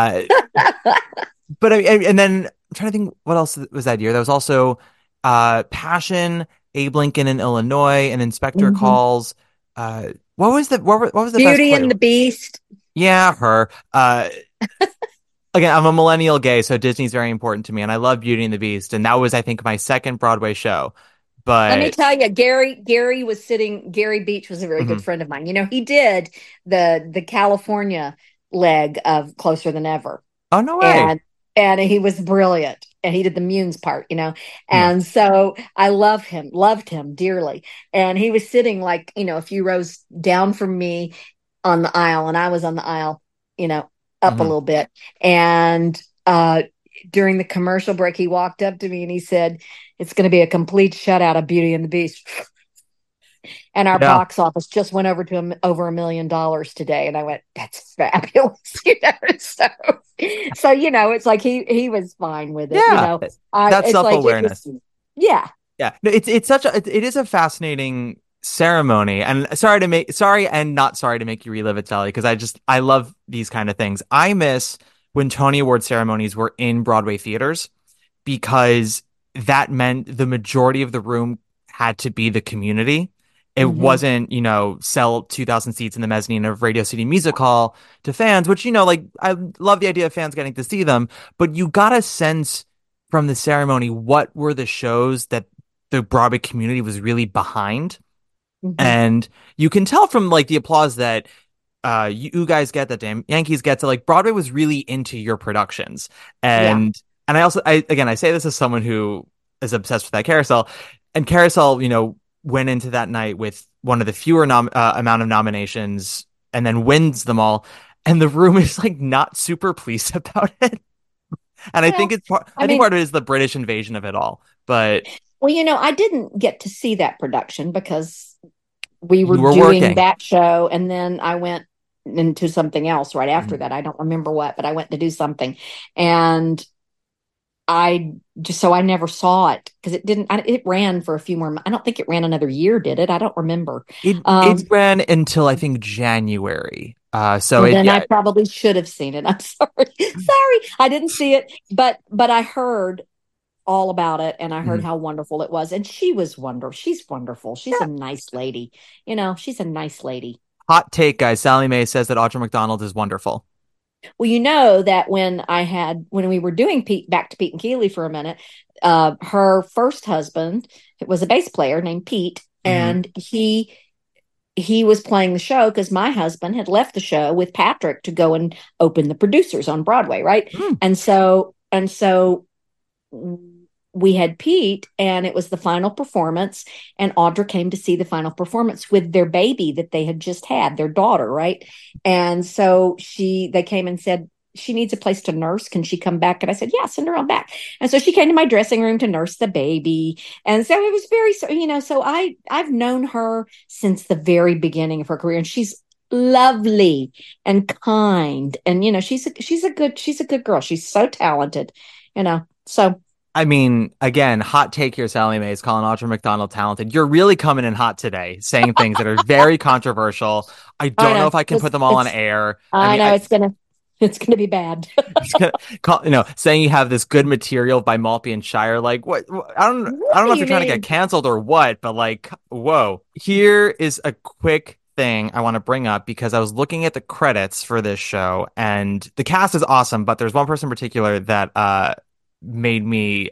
But and then I'm trying to think what else was that year. There was also Passion, Abe Lincoln in Illinois, and Inspector Calls. What was the Beauty and the Beast? Yeah, her. Again, I'm a millennial gay, so Disney's very important to me, and I love Beauty and the Beast, and that was, I think, my second Broadway show. But let me tell you, Gary Beach was a very good friend of mine. He did the California leg of Closer Than Ever. Oh, no way. And he was brilliant. And he did the Munes part, and so I loved him dearly. And he was sitting like, a few rows down from me on the aisle, and I was on the aisle, up a little bit. And during the commercial break, he walked up to me and he said, "It's going to be a complete shutout of Beauty and the Beast." And our box office just went over to over $1 million today. And I went, "That's fabulous." So it's like he was fine with it. Yeah. That's self-awareness. Yeah. It is a fascinating ceremony, and sorry and not sorry to make you relive it, Sally, because I love these kind of things. I miss when Tony Award ceremonies were in Broadway theaters, because that meant the majority of the room had to be the community. It wasn't, sell 2,000 seats in the mezzanine of Radio City Music Hall to fans, which, I love the idea of fans getting to see them, but you got a sense from the ceremony what were the shows that the Broadway community was really behind. And you can tell from like the applause that you guys get, that the Yankees get, to like Broadway was really into your productions. And I say this as someone who is obsessed with that Carousel, and Carousel, went into that night with one of the fewer amount of nominations and then wins them all. And the room is like not super pleased about it. And I think part of it is the British invasion of it all. But I didn't get to see that production because we were doing working that show. And then I went into something else right after that. I don't remember what, but I went to do something. And I never saw it because it ran for a few more months. I don't think it ran another year, did it? I don't remember. It ran until I think January. I probably should have seen it. I'm sorry. I didn't see it, but I heard all about it, and I heard how wonderful it was. And she was wonderful. She's wonderful. She's a nice lady. She's a nice lady. Hot take, guys. Sally Mae says that Audra McDonald is wonderful. Well, that when we were doing Back to Pete and Keeley for a minute, her first husband was a bass player named Pete, and he was playing the show because my husband had left the show with Patrick to go and open the Producers on Broadway, right? And so we had Pete, and it was the final performance, and Audra came to see the final performance with their baby that they had just had, their daughter, right? And so they came and said, she needs a place to nurse. Can she come back? And I said, yeah, send her on back. And so she came to my dressing room to nurse the baby. And so it was very, so I've known her since the very beginning of her career, and she's lovely and kind. And, she's a good girl. She's so talented, so. I mean, again, hot take here, Sally Mae, is calling Audra McDonald talented. You're really coming in hot today, saying things that are very controversial. I don't know if I can put them all on air. I know it's gonna be bad. Saying you have this good material by Maltby and Shire, like what? I don't know if you're trying to get canceled or what, but like, whoa. Here is a quick thing I want to bring up because I was looking at the credits for this show, and the cast is awesome, but there's one person in particular that made me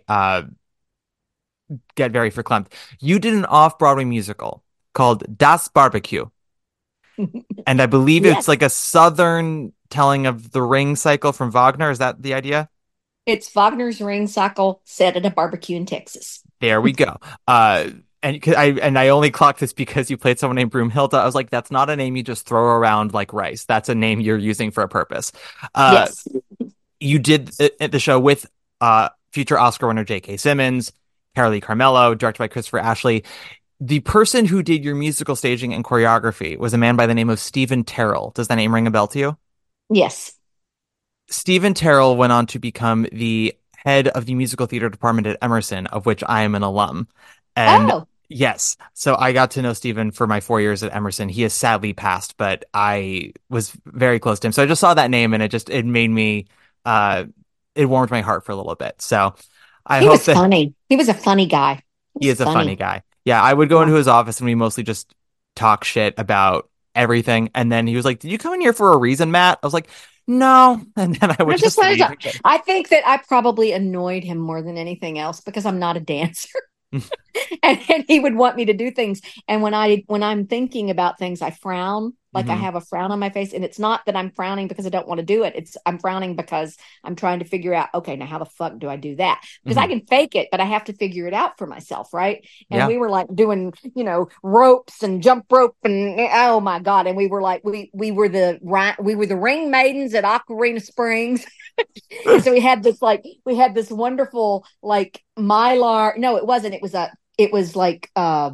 get very verklempt. You did an off-Broadway musical called Das Barbecue. And I believe it's like a Southern telling of the Ring Cycle from Wagner. Is that the idea? It's Wagner's Ring Cycle set at a barbecue in Texas. There we go. And I only clocked this because you played someone named Broomhilda. I was like, that's not a name you just throw around like rice. That's a name you're using for a purpose. Yes. You did the show with future Oscar winner J.K. Simmons, Carolee Carmello, directed by Christopher Ashley. The person who did your musical staging and choreography was a man by the name of Stephen Terrell. Does that name ring a bell to you? Yes. Stephen Terrell went on to become the head of the musical theater department at Emerson, of which I am an alum. And yes, so I got to know Stephen for my 4 years at Emerson. He has sadly passed, but I was very close to him. So I just saw that name and it made me, it warmed my heart for a little bit. So he was funny. He was a funny guy. He is a funny guy. Yeah, I would go into his office and we mostly just talk shit about everything. And then he was like, did you come in here for a reason, Matt? I was like, no. And then I would just leave. I think that I probably annoyed him more than anything else because I'm not a dancer. and he would want me to do things. And when I'm thinking about things, I frown. Like I have a frown on my face, and it's not that I'm frowning because I don't want to do it. I'm frowning because I'm trying to figure out, okay, now how the fuck do I do that? Because I can fake it, but I have to figure it out for myself, right? And we were like doing, ropes and jump rope, and oh my god! And we were like, we were the ring maidens at Ocarina Springs. So we had this wonderful like mylar. No, it wasn't. It was like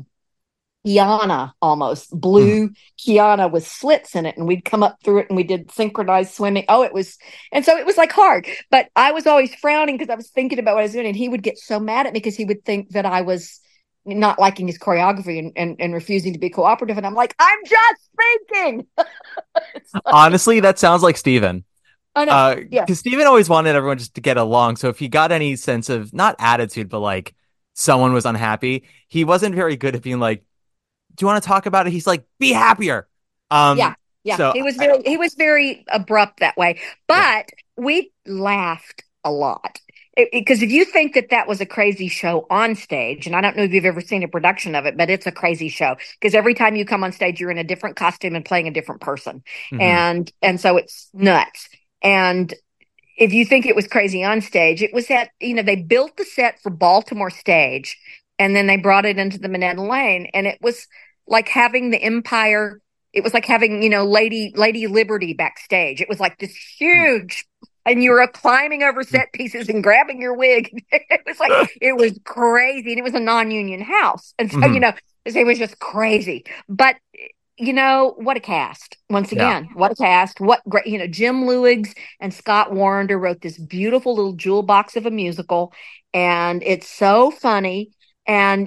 Kiana, almost blue Kiana with slits in it, and we'd come up through it and we did synchronized swimming. So it was like hard, but I was always frowning because I was thinking about what I was doing, and he would get so mad at me because he would think that I was not liking his choreography and refusing to be cooperative, and I'm like, I'm just thinking. Honestly, that sounds like Steven. I know. Because Steven always wanted everyone just to get along, so if he got any sense of not attitude but like someone was unhappy, he wasn't very good at being like, do you want to talk about it? He's like, be happier. Yeah. So, he was very abrupt that way, but we laughed a lot because if you think that was a crazy show on stage, and I don't know if you've ever seen a production of it, but it's a crazy show because every time you come on stage, you're in a different costume and playing a different person. And so it's nuts. And if you think it was crazy on stage, it was that, they built the set for Baltimore stage and then they brought it into the Minetta Lane, and it was like having the Empire. It was like having, Lady Liberty backstage. It was like this huge, and you were climbing over set pieces and grabbing your wig. It was crazy. And it was a non-union house. And so, it was just crazy. But, what a cast. Once again, what a cast. What great, Jim Lewis and Scott Warrender wrote this beautiful little jewel box of a musical. And it's so funny. And,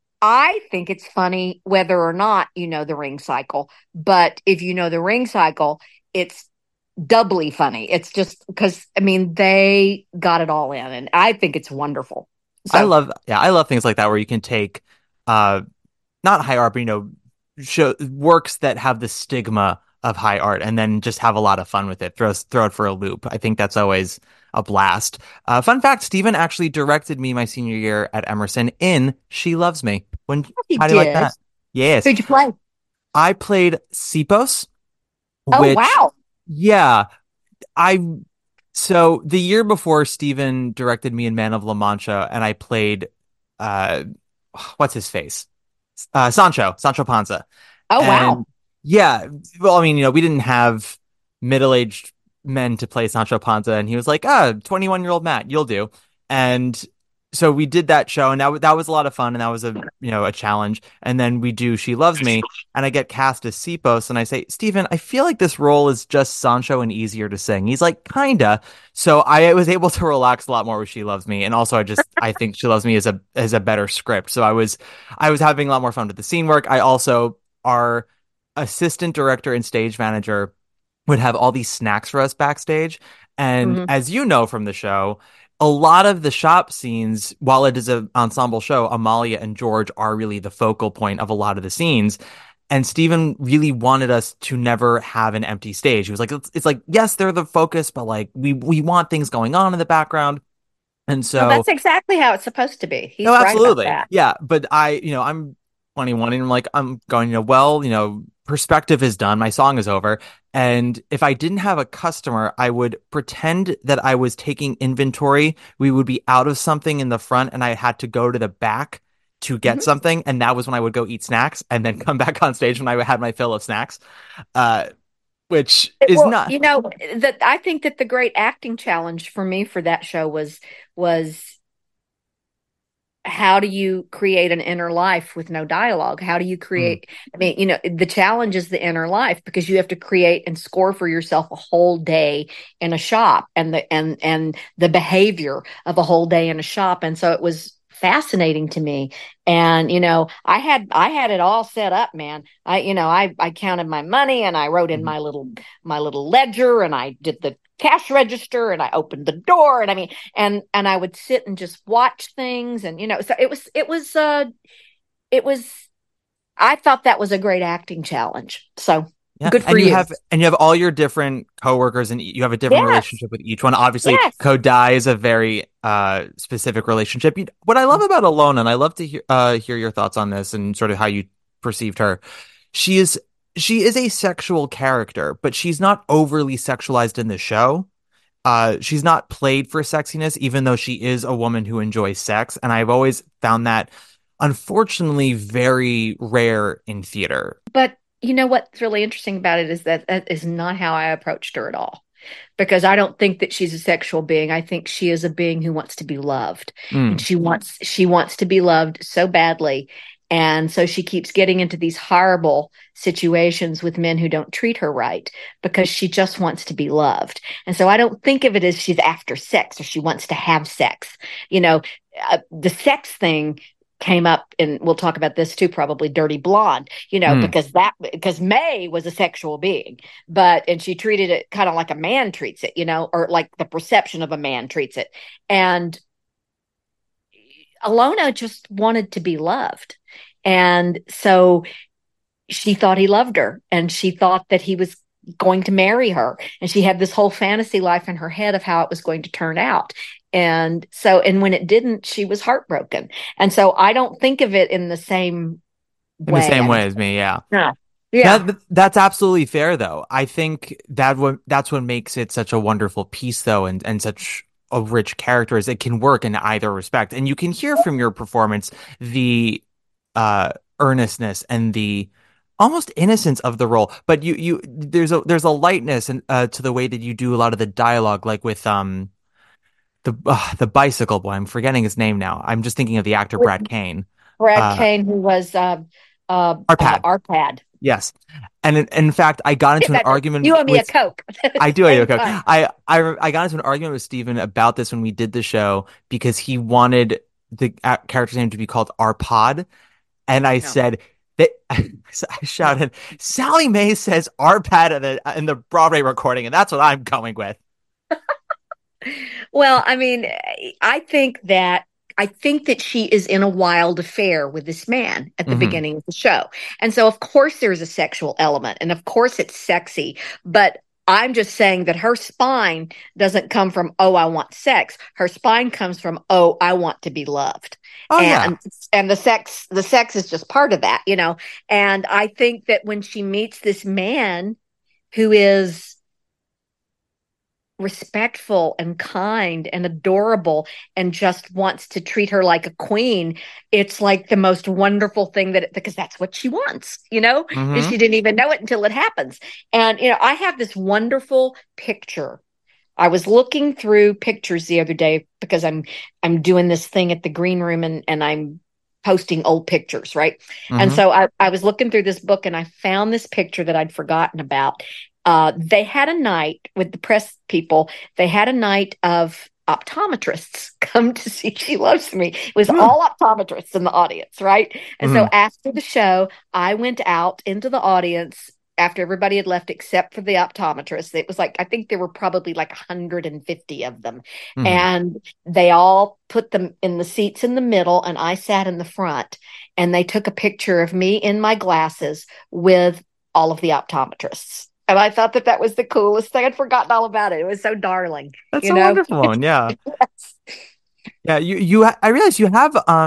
I think it's funny whether or not you know the Ring Cycle. But if you know the Ring Cycle, it's doubly funny. It's just because, they got it all in. And I think it's wonderful. So, I love things like that where you can take, not high art, but, show works that have the stigma of high art and then just have a lot of fun with it. Throw it for a loop. I think that's always a blast. Fun fact, Steven actually directed me my senior year at Emerson in She Loves Me. How do you like that? Yes. Who'd you play? I played Sipos. Oh, wow. Yeah. So the year before, Steven directed me in Man of La Mancha, and I played, what's his face? Sancho Panza. Oh, wow. Yeah. Well, we didn't have middle-aged men to play Sancho Panza, and he was like, 21-year-old Matt, you'll do. And so we did that show, and that was a lot of fun, and that was a challenge. And then we do She Loves Me, and I get cast as Sipos, and I say, Steven, I feel like this role is just Sancho and easier to sing. He's like, kinda. So I was able to relax a lot more with She Loves Me, and also I think She Loves Me is a better script. So I was having a lot more fun with the scene work. I also, our assistant director and stage manager would have all these snacks for us backstage. And as you know from the show, a lot of the shop scenes, while it is an ensemble show, Amalia and George are really the focal point of a lot of the scenes. And Steven really wanted us to never have an empty stage. He was like, it's like, yes, they're the focus, but like we want things going on in the background. And so that's exactly how it's supposed to be. He's absolutely. Right about that. Yeah. But I'm 21 and I'm going, perspective is done. My song is over. And if I didn't have a customer, I would pretend that I was taking inventory. We would be out of something in the front and I had to go to the back to get something. And that was when I would go eat snacks and then come back on stage when I had my fill of snacks, which is not. That I think that the great acting challenge for me for that show was how do you create an inner life with no dialogue? How do you create, the challenge is the inner life, because you have to create and score for yourself a whole day in a shop and the behavior of a whole day in a shop. And so it was fascinating to me. And, I had it all set up, man. I counted my money and I wrote in my little ledger, and I did the cash register, and I opened the door, and and I would sit and just watch things, and so it was I thought that was a great acting challenge. So good for you. And you have all your different coworkers, and you have a different relationship with each one. Obviously, Kodai is a very specific relationship. What I love about Alona, and I love to hear your thoughts on this and sort of how you perceived her. She is a sexual character, but she's not overly sexualized in the show. She's not played for sexiness, even though she is a woman who enjoys sex. And I've always found that, unfortunately, very rare in theater. But you know what's really interesting about it is that is not how I approached her at all. Because I don't think that she's a sexual being. I think she is a being who wants to be loved. And she wants to be loved so badly. And so she keeps getting into these horrible situations with men who don't treat her right, because she just wants to be loved. And so I don't think of it as she's after sex or she wants to have sex. The sex thing came up, and we'll talk about this too, probably Dirty Blonde, because May was a sexual being, and she treated it kind of like a man treats it, or like the perception of a man treats it. And Alona just wanted to be loved. And so she thought he loved her, and she thought that he was going to marry her. And she had this whole fantasy life in her head of how it was going to turn out. And when it didn't, she was heartbroken. And so I don't think of it in the same way. In the same way as me, yeah. Yeah. That's absolutely fair, though. I think that's what makes it such a wonderful piece, though, and such a rich character, is it can work in either respect. And you can hear from your performance the earnestness and the almost innocence of the role, but there's a lightness and to the way that you do a lot of the dialogue, like with the bicycle boy. I'm forgetting his name now. I'm just thinking of the actor Brad Kane. Brad Kane, who was Arpad. Yes. And in fact, I got into an argument. You owe me a Coke. I do owe you a Coke. I got into an argument with Steven about this when we did the show, because he wanted the character's name to be called Arpad. And I said that I shouted, Sally Mae says Arpad in the Broadway recording, and that's what I'm going with. Well, I think that she is in a wild affair with this man at the beginning of the show. And so, of course, there's a sexual element, and of course it's sexy, but I'm just saying that her spine doesn't come from, oh, I want sex. Her spine comes from, oh, I want to be loved. And the sex is just part of that, And I think that when she meets this man who is respectful and kind and adorable and just wants to treat her like a queen. It's like the most wonderful thing because that's what she wants, and she didn't even know it until it happens. And, I have this wonderful picture. I was looking through pictures the other day because I'm doing this thing at the green room and I'm posting old pictures, right? And so I was looking through this book and I found this picture that I'd forgotten about. They had a night with the press people. They had a night of optometrists come to see She Loves Me. It was all optometrists in the audience, right? And so after the show, I went out into the audience after everybody had left except for the optometrists. It was like, I think there were probably like 150 of them. And they all put them in the seats in the middle and I sat in the front. And they took a picture of me in my glasses with all of the optometrists. And I thought that was the coolest thing. I'd forgotten all about it. It was so darling. That's a wonderful one. Yeah. Yes. Yeah. I realize you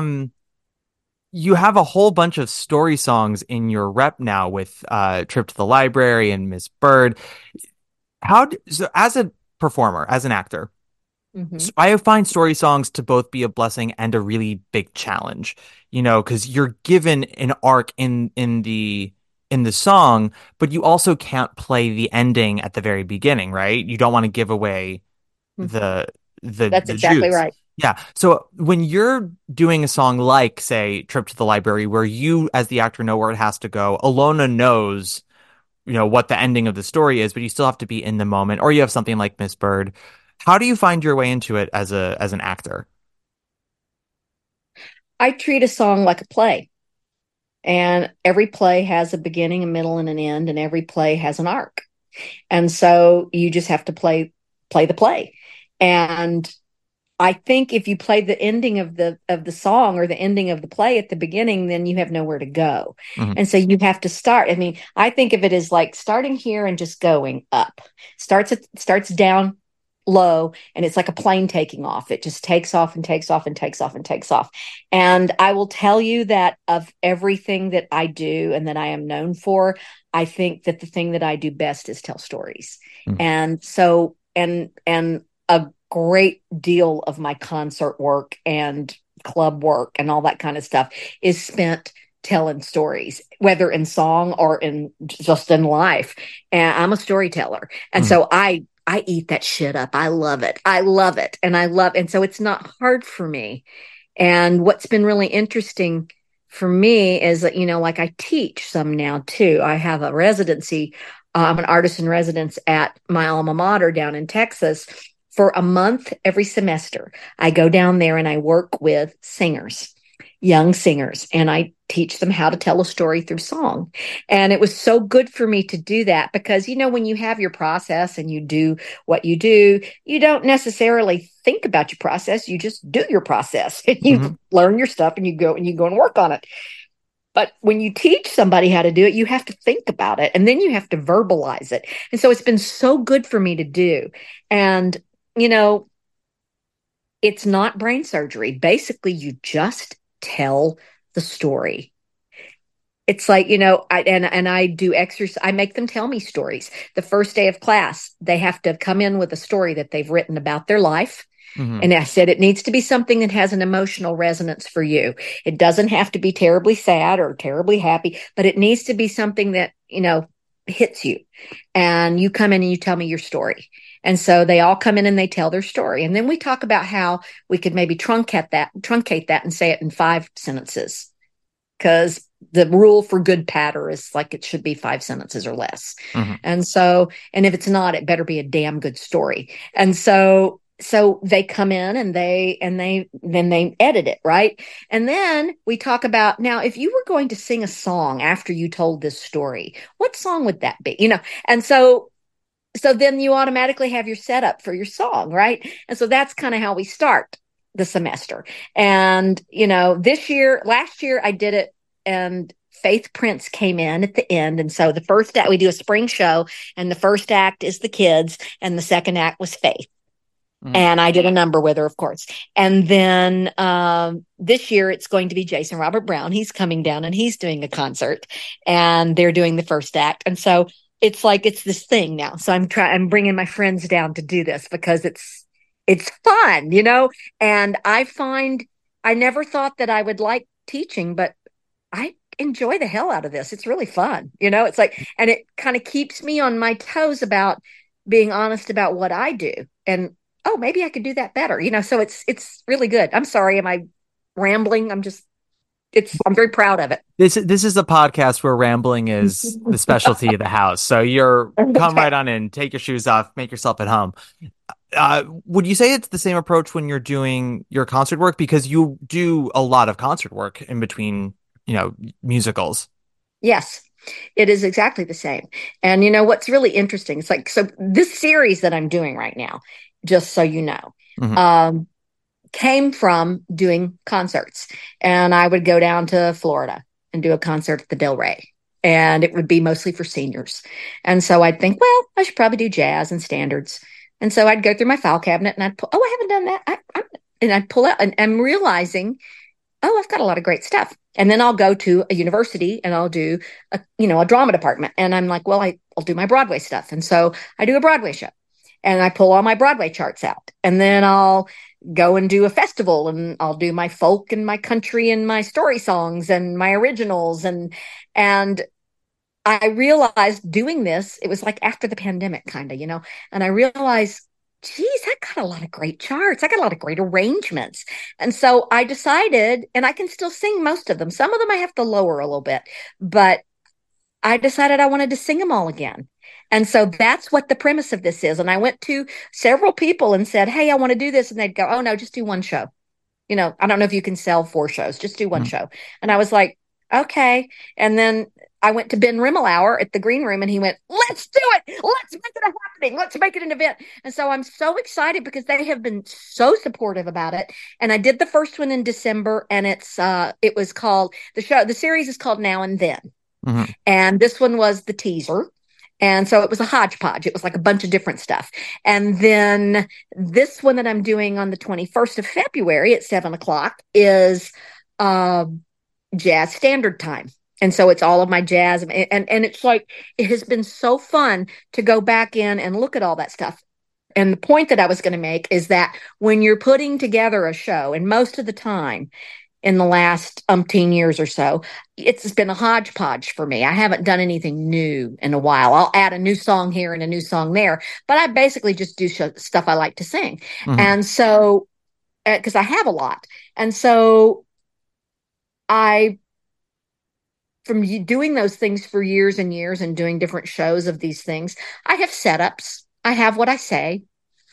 have a whole bunch of story songs in your rep now with Trip to the Library and Miss Bird. So as a performer, as an actor, I find story songs to both be a blessing and a really big challenge, because you're given an arc in the song, but you also can't play the ending at the very beginning, right? You don't want to give away the That's exactly juice. right. Yeah. So when you're doing a song like, say, Trip to the Library, where you as the actor know where it has to go, Alona knows, what the ending of the story is, but you still have to be in the moment, or you have something like Miss Bird. How do you find your way into it as an actor? I treat a song like a play. And every play has a beginning, a middle, and an end, and every play has an arc. And so you just have to play the play. And I think if you play the ending of the song or the ending of the play at the beginning, then you have nowhere to go. And so you have to start. I mean, I think of it as like starting here and just going up. Starts down low, and it's like a plane taking off. It just takes off and takes off and takes off and takes off. And I will tell you that of everything that I do and that I am known for, I think that the thing that I do best is tell stories. And so and a great deal of my concert work and club work and all that kind of stuff is spent telling stories, whether in song or in just in life. And I'm a storyteller. And so I eat that shit up. I love it. And so it's not hard for me. And what's been really interesting for me is that, like I teach some now too. I have a residency. I'm an artist in residence at my alma mater down in Texas for a month every semester. I go down there and I work with singers, young singers, and I teach them how to tell a story through song. And it was so good for me to do that because, when you have your process and you do what you do, you don't necessarily think about your process. You just do your process and you learn your stuff and you go and work on it. But when you teach somebody how to do it, you have to think about it and then you have to verbalize it. And so it's been so good for me to do. And, it's not brain surgery. Basically, you just tell the story. It's like, I do exercise. I make them tell me stories. The first day of class, they have to come in with a story that they've written about their life. And I said, it needs to be something that has an emotional resonance for you. It doesn't have to be terribly sad or terribly happy, but it needs to be something that, hits you. And you come in and you tell me your story. And so they all come in and they tell their story. And then we talk about how we could maybe truncate that and say it in 5 sentences. Because the rule for good patter is like it should be 5 sentences or less. And so, and if it's not, it better be a damn good story. And so they come in and they edit it, right? And then we talk about, now, if you were going to sing a song after you told this story, what song would that be? And so then you automatically have your setup for your song, right? And so that's kind of how we start the semester. And, last year I did it and Faith Prince came in at the end. And so the first act, we do a spring show and the first act is the kids and the second act was Faith. And I did a number with her, of course. And then this year it's going to be Jason Robert Brown. He's coming down and he's doing a concert and they're doing the first act. And so it's like it's this thing now. So I'm bringing my friends down to do this because it's fun, and I never thought that I would like teaching, but I enjoy the hell out of this. It's really fun. It's like, and it kind of keeps me on my toes about being honest about what I do. And, oh, maybe I could do that better. So it's really good. I'm sorry. Am I rambling? I'm very proud of it. This is a podcast where rambling is the specialty of the house. So come right on in, take your shoes off, make yourself at home. Would you say it's the same approach when you're doing your concert work? Because you do a lot of concert work in between, musicals. Yes, it is exactly the same. And what's really interesting, it's like, so this series that I'm doing right now, just so you know, came from doing concerts. And I would go down to Florida and do a concert at the Del Rey. And it would be mostly for seniors. And so I'd think, well, I should probably do jazz and standards. And so I'd go through my file cabinet and I'd pull, I haven't done that. And I'd pull out, and I'm realizing, I've got a lot of great stuff. And then I'll go to a university and I'll do a drama department. And I'm like, well, I'll do my Broadway stuff. And so I do a Broadway show and I pull all my Broadway charts out. And then I'll go and do a festival and I'll do my folk and my country and my story songs and my originals. And I realized doing this, it was like after the pandemic kind of, and I realized, geez, I got a lot of great charts. I got a lot of great arrangements. And so I decided, and I can still sing most of them. Some of them I have to lower a little bit, but I decided I wanted to sing them all again. And so that's what the premise of this is. And I went to several people and said, hey, I want to do this. And they'd go, oh, no, just do one show. I don't know if you can sell 4 shows, just do one show. And I was like, okay. And then I went to Ben Rimmelauer at the Green Room and he went, let's do it. Let's make it a happening. Let's make it an event. And so I'm so excited because they have been so supportive about it. And I did the first one in December and it was called, the series is called Now and Then. Mm-hmm. And this one was the teaser. And so it was a hodgepodge. It was like a bunch of different stuff. And then this one that I'm doing on the 21st of February at 7:00 is jazz standard time. And so it's all of my jazz. And it's like, it has been so fun to go back in and look at all that stuff. And the point that I was going to make is that when you're putting together a show, and most of the time in the last umpteen years or so, it's been a hodgepodge for me. I haven't done anything new in a while. I'll add a new song here and a new song there, but I basically just do stuff I like to sing. Mm-hmm. And so, because I have a lot. And so from doing those things for years and years and doing different shows of these things, I have setups. I have what I say.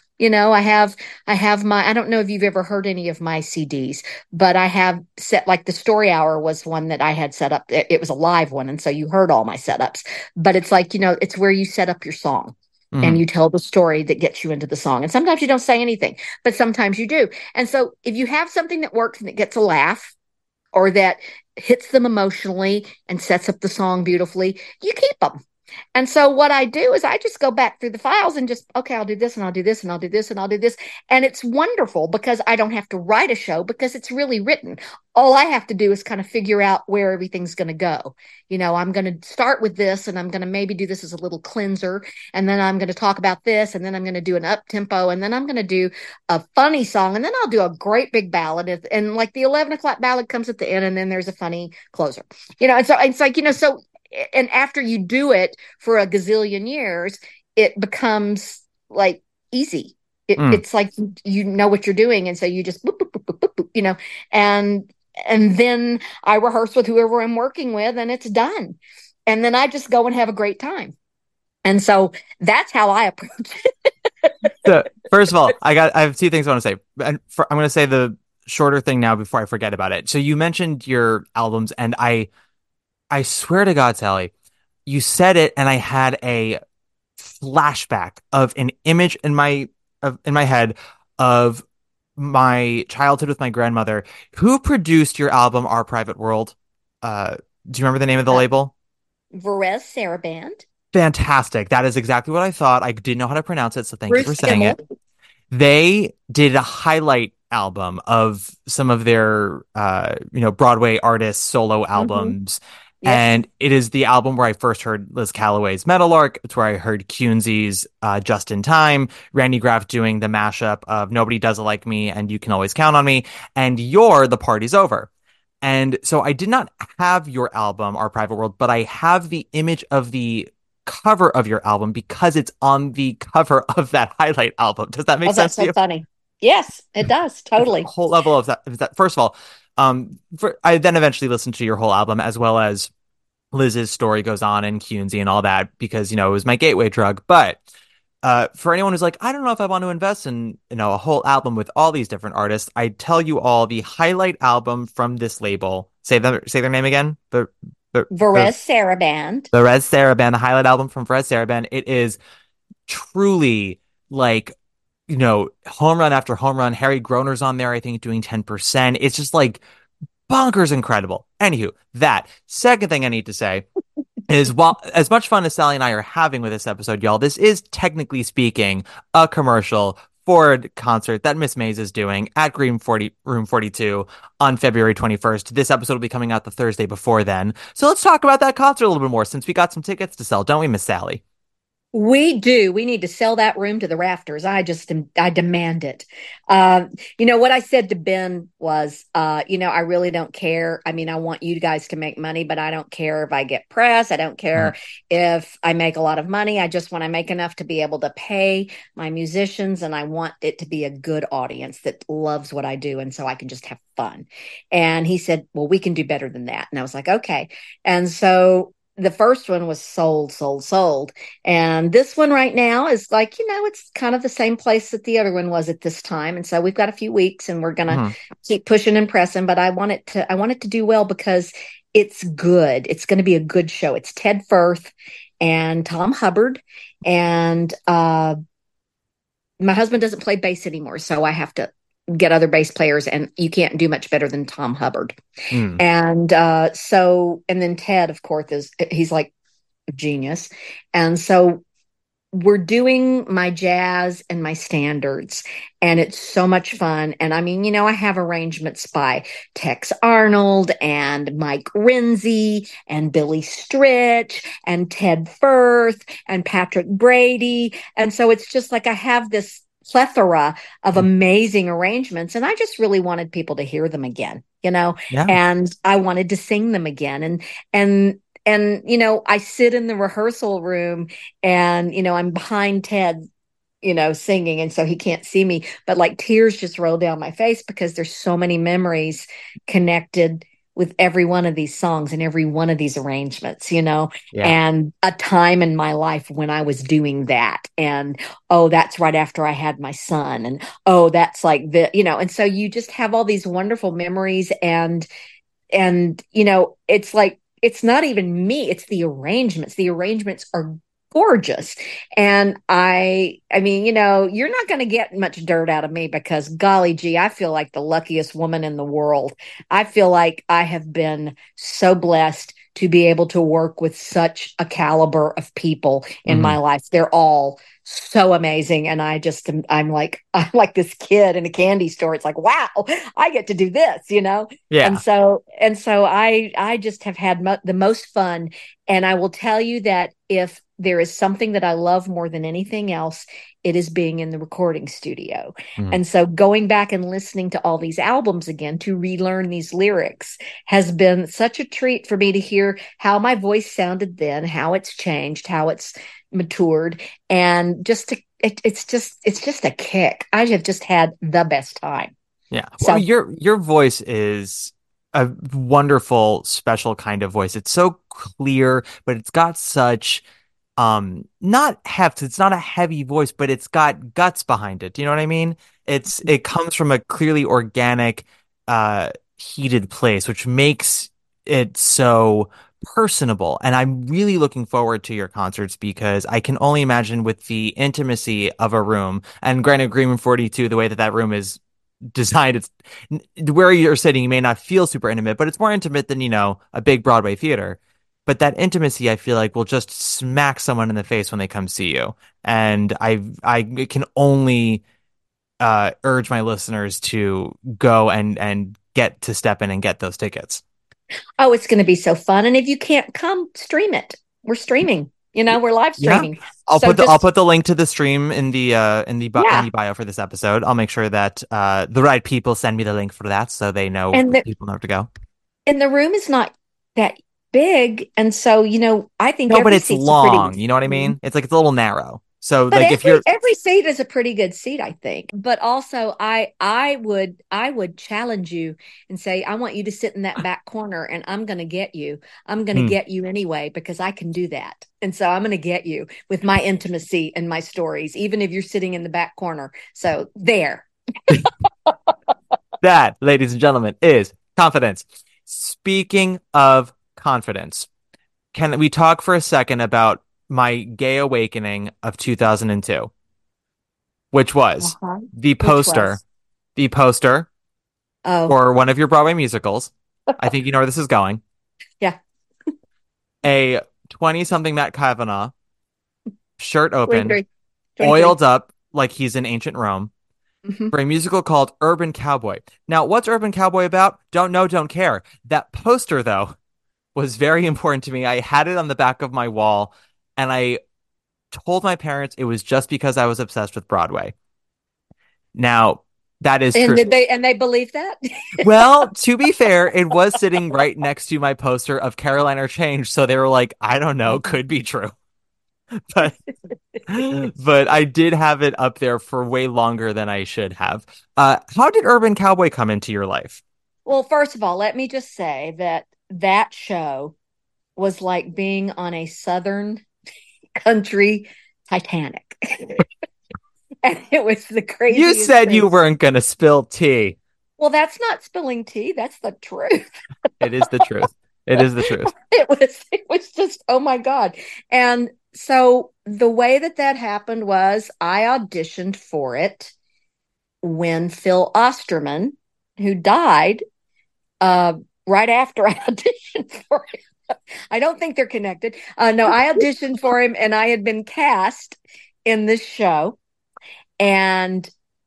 I have my, I don't know if you've ever heard any of my CDs, but I have set, like the Story Hour was one that I had set up. It was a live one. And so you heard all my setups, but it's like, it's where you set up your song. Mm-hmm. And you tell the story that gets you into the song. And sometimes you don't say anything, but sometimes you do. And so if you have something that works and that gets a laugh or that hits them emotionally and sets up the song beautifully, you keep them. And so what I do is I just go back through the files and just, okay, I'll do this and I'll do this and I'll do this and I'll do this. And it's wonderful because I don't have to write a show because it's really written. All I have to do is kind of figure out where everything's going to go. I'm going to start with this and I'm going to maybe do this as a little cleanser. And then I'm going to talk about this. And then I'm going to do an up tempo. And then I'm going to do a funny song. And then I'll do a great big ballad. And like the 11:00 ballad comes at the end and then there's a funny closer, and so it's like, so. And after you do it for a gazillion years, it becomes like easy. It's like you know what you're doing, and so you just boop, boop, boop, boop, boop, and then I rehearse with whoever I'm working with, and it's done. And then I just go and have a great time. And so that's how I approach it. So, first of all, I have 2 things I want to say. And I'm going to say the shorter thing now before I forget about it. So you mentioned your albums, and I swear to God, Sally, you said it and I had a flashback of an image in my head of my childhood with my grandmother. Who produced your album, Our Private World? Do you remember the name of the label? Varese Saraband. Fantastic. That is exactly what I thought. I didn't know how to pronounce it, so thank you for saying it. They did a highlight album of some of their Broadway artists' solo albums. Yes. And it is the album where I first heard Liz Calloway's Meadowlark. It's where I heard Kunzi's Just in Time, Randy Graff doing the mashup of Nobody Does It Like Me and You Can Always Count on Me, and your The Party's Over. And so I did not have your album, Our Private World, but I have the image of the cover of your album because it's on the cover of that highlight album. Does that make sense to you? That's so funny. Yes, it does. Totally. The whole level of that. First of all, I then eventually listened to your whole album as well as Liz's Story Goes On and Kunzi and all that because, it was my gateway drug. But for anyone who's like, I don't know if I want to invest in, a whole album with all these different artists, I tell you all the highlight album from this label. Say their name again. Varese Sarabande. Varese Sarabande, the highlight album from Varese Sarabande. It is truly like, home run after home run. Harry Groner's on there, I think, doing 10%. It's just like bonkers incredible. Anywho, that second thing I need to say is while as much fun as Sally and I are having with this episode, y'all, this is technically speaking a commercial for a concert that Miss Mays is doing at Room 42 on February 21st. This episode will be coming out the Thursday before then. So let's talk about that concert a little bit more since we got some tickets to sell, don't we, Miss Sally? We do. We need to sell that room to the rafters. I demand it. What I said to Ben was, I really don't care. I mean, I want you guys to make money, but I don't care if I get press. I don't care if I make a lot of money. I just want to make enough to be able to pay my musicians. And I want it to be a good audience that loves what I do. And so I can just have fun. And he said, well, we can do better than that. And I was like, okay. And so the first one was sold. And this one right now is like, it's kind of the same place that the other one was at this time. And so we've got a few weeks and we're going to keep pushing and pressing, but I want it to do well because it's good. It's going to be a good show. It's Ted Firth and Tom Hubbard. And my husband doesn't play bass anymore, so I have to get other bass players, and you can't do much better than Tom Hubbard. And and then Ted, of course, he's like a genius. And so we're doing my jazz and my standards, and it's so much fun. And I mean, I have arrangements by Tex Arnold and Mike Renzi and Billy Stritch and Ted Firth and Patrick Brady. And so it's just like I have this plethora of amazing arrangements, and I just really wanted people to hear them again, and I wanted to sing them again. And I sit in the rehearsal room and, I'm behind Ted, singing. And so he can't see me, but like tears just roll down my face because there's so many memories connected with every one of these songs and every one of these arrangements, and a time in my life when I was doing that. And, that's right after I had my son. And, that's like and so you just have all these wonderful memories and, it's like, it's not even me, it's the arrangements. The arrangements are gorgeous. And I mean, you're not going to get much dirt out of me because golly gee, I feel like the luckiest woman in the world. I feel like I have been so blessed to be able to work with such a caliber of people in my life. They're all so amazing. And I'm like this kid in a candy store. It's like, wow, I get to do this, Yeah. And so I just have had the most fun. And I will tell you that if there is something that I love more than anything else, it is being in the recording studio. And so going back and listening to all these albums again to relearn these lyrics has been such a treat for me to hear how my voice sounded then, how it's changed, how it's matured, and it's just a kick. I have just had the best time. Yeah. So your voice is a wonderful, special kind of voice. It's so clear, but it's got such not heft. It's not a heavy voice, but it's got guts behind it. Do you know what I mean? It comes from a clearly organic, heated place, which makes it so personable. And I'm really looking forward to your concerts because I can only imagine with the intimacy of a room, and granted, Room 42, the way that room is designed, it's where you're sitting, you may not feel super intimate, but it's more intimate than, a big Broadway theater. But that intimacy, I feel like, will just smack someone in the face when they come see you. And I can only urge my listeners to go and get to step in and get those tickets. Oh, it's going to be so fun. And if you can't come, stream it. We're streaming. We're live streaming. Yeah. I'll So put the link to the stream in the bio for this episode. I'll make sure that the right people send me the link for that, so they know people know where to go. And the room is not that big, and so I think but it's long. You know what I mean? It's it's a little narrow. So but if you're every seat is a pretty good seat, I think. But also, I would challenge you and say, I want you to sit in that back corner, and I'm going to get you. I'm going to get you anyway because I can do that. And so I'm going to get you with my intimacy and my stories, even if you're sitting in the back corner. So there. That, ladies and gentlemen, is confidence. Speaking of confidence, can we talk for a second about my gay awakening of 2002, which was the poster for one of your Broadway musicals. I think you know where this is going. Yeah. A 20-something Matt Kavanaugh, shirt open, 23. oiled up like he's in ancient Rome, for a musical called Urban Cowboy. Now, what's Urban Cowboy about? Don't know, don't care. That poster, though, was very important to me. I had it on the back of my wall, and I told my parents it was just because I was obsessed with Broadway. Now, that is true. And they believe that? Well, to be fair, it was sitting right next to my poster of Caroline or Change, so they were like, I don't know, could be true. But I did have it up there for way longer than I should have. How did Urban Cowboy come into your life? Well, first of all, let me just say that show was like being on a Southern country Titanic. And it was the craziest You said thing. You weren't going to spill tea. Well, that's not spilling tea. That's the truth. It is the truth. It is the truth. It was just, oh my God. And so the way that happened was I auditioned for it when Phil Osterman, who died right after I auditioned for him. I don't think they're connected. No, I auditioned for him and I had been cast in this show. And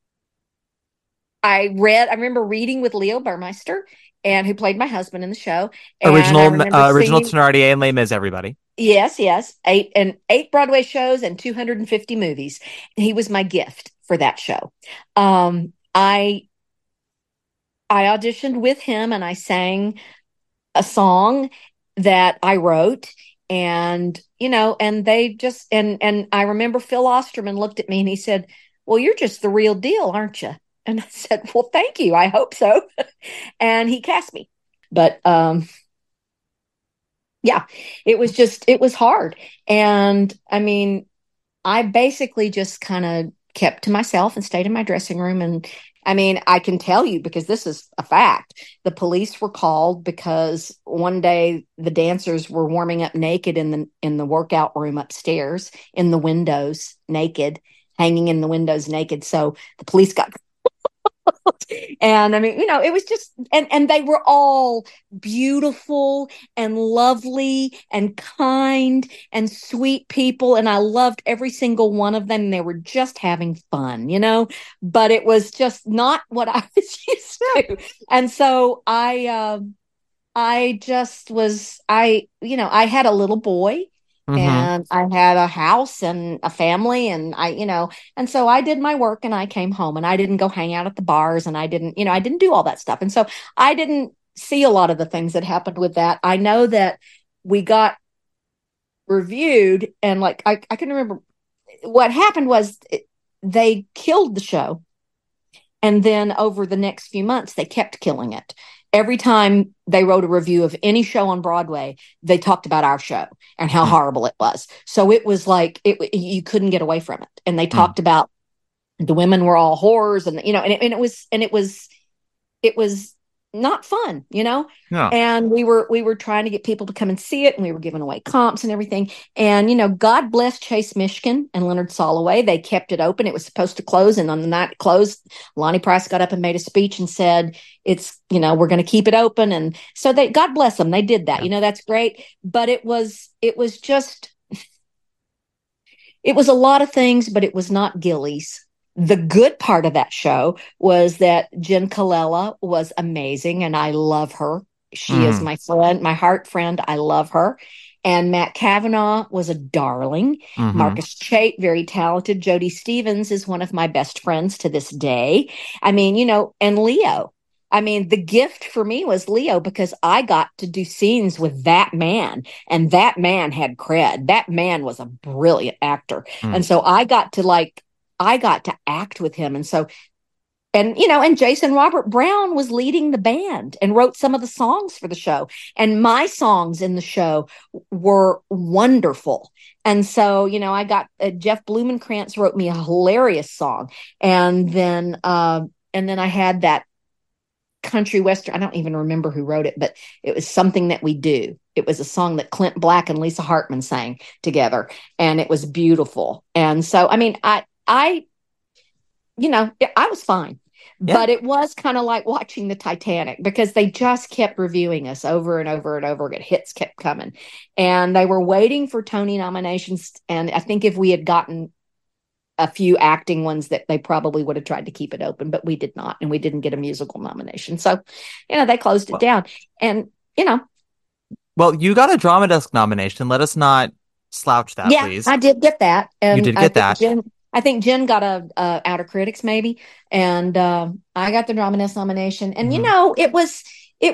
I remember reading with Leo Burmeister, and who played my husband in the show. And original Thenardier and Les Mis, everybody. Yes. 8 Broadway shows and 250 movies. He was my gift for that show. I auditioned with him and I sang a song that I wrote, and and they just and I remember Phil Osterman looked at me and he said, "Well, you're just the real deal, aren't you?" And I said, "Well, thank you. I hope so." And he cast me. But yeah, it was hard. And I mean, I basically just kind of kept to myself and stayed in my dressing room. And I mean, I can tell you, because this is a fact, the police were called because one day the dancers were warming up naked in the workout room upstairs, in the windows, naked, hanging in the windows naked. So the police got and I mean, it was just, and they were all beautiful and lovely and kind and sweet people. And I loved every single one of them. And they were just having fun, but it was just not what I was used to. And so I just was, I had a little boy. And I had a house and a family, and and so I did my work and I came home, and I didn't go hang out at the bars, and I didn't do all that stuff. And so I didn't see a lot of the things that happened with that. I know that we got reviewed, and I can remember what happened was they killed the show. And then over the next few months, they kept killing it. Every time they wrote a review of any show on Broadway, they talked about our show and how horrible it was. So it was like you couldn't get away from it. And they talked about the women were all whores, and it was not fun, No. And we were trying to get people to come and see it, and we were giving away comps and everything. And God bless Chase Mishkin and Leonard Soloway. They kept it open. It was supposed to close, and on the night it closed, Lonnie Price got up and made a speech and said, "It's we're going to keep it open." And so God bless them. They did that. That's great. But it was a lot of things, but it was not Gillies. The good part of that show was that Jen Colella was amazing, and I love her. She is my friend, my heart friend. I love her. And Matt Kavanaugh was a darling. Marcus Chait, very talented. Jody Stevens is one of my best friends to this day. I mean, and Leo. I mean, the gift for me was Leo because I got to do scenes with that man, and that man had cred. That man was a brilliant actor. And so I got to act with him. And so, and Jason Robert Brown was leading the band and wrote some of the songs for the show. And my songs in the show were wonderful. And so, I got Jeff Blumenkrantz wrote me a hilarious song. And then I had that country western. I don't even remember who wrote it, but it was Something That We Do. It was a song that Clint Black and Lisa Hartman sang together, and it was beautiful. And so, I mean, I was fine, but it was kind of like watching the Titanic because they just kept reviewing us over and over and over again. Hits kept coming, and they were waiting for Tony nominations. And I think if we had gotten a few acting ones, that they probably would have tried to keep it open, but we did not, and we didn't get a musical nomination. So, they closed it down. And well, you got a Drama Desk nomination. Let us not slouch that, please. I did get that. And you did get that. I think Jen got a Outer Critics maybe, and I got the Drama Desk nomination. And it was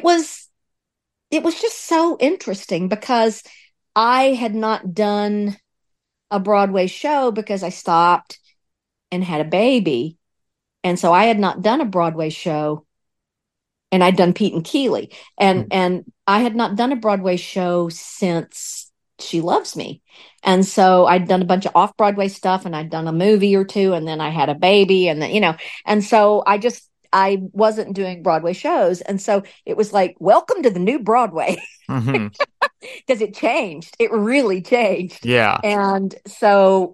just so interesting because I had not done a Broadway show because I stopped and had a baby. And so I had not done a Broadway show, and I'd done Pete and Keeley, and I had not done a Broadway show since She Loves Me. And so I'd done a bunch of off-Broadway stuff, and I'd done a movie or two, and then I had a baby, and then, and so I wasn't doing Broadway shows. And so it was like, welcome to the new Broadway. Because it changed. It really changed. Yeah. And so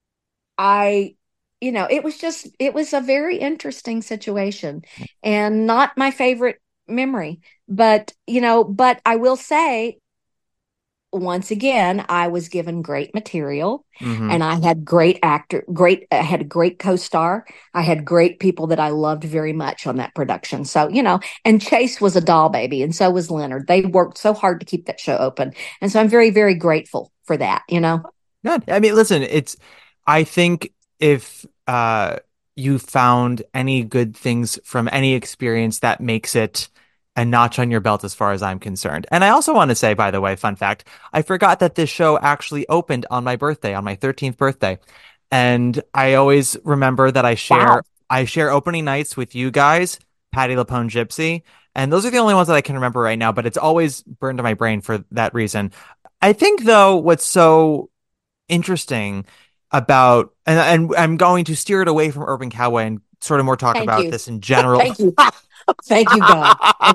it was a very interesting situation and not my favorite memory. But I will say, once again, I was given great material, and I had I had a great co-star. I had great people that I loved very much on that production. So, and Chase was a doll baby, and so was Leonard. They worked so hard to keep that show open. And so I'm very, very grateful for that, Good. I mean, listen, I think if you found any good things from any experience, that makes it a notch on your belt as far as I'm concerned. And I also want to say, by the way, fun fact, I forgot that this show actually opened on my birthday, on my 13th birthday. And I always remember that I share opening nights with you guys, Patti LuPone Gypsy. And those are the only ones that I can remember right now, but it's always burned to my brain for that reason. I think, though, what's so interesting about, and I'm going to steer it away from Urban Cowboy and sort of more talk about this in general. Thank you. Thank you, God.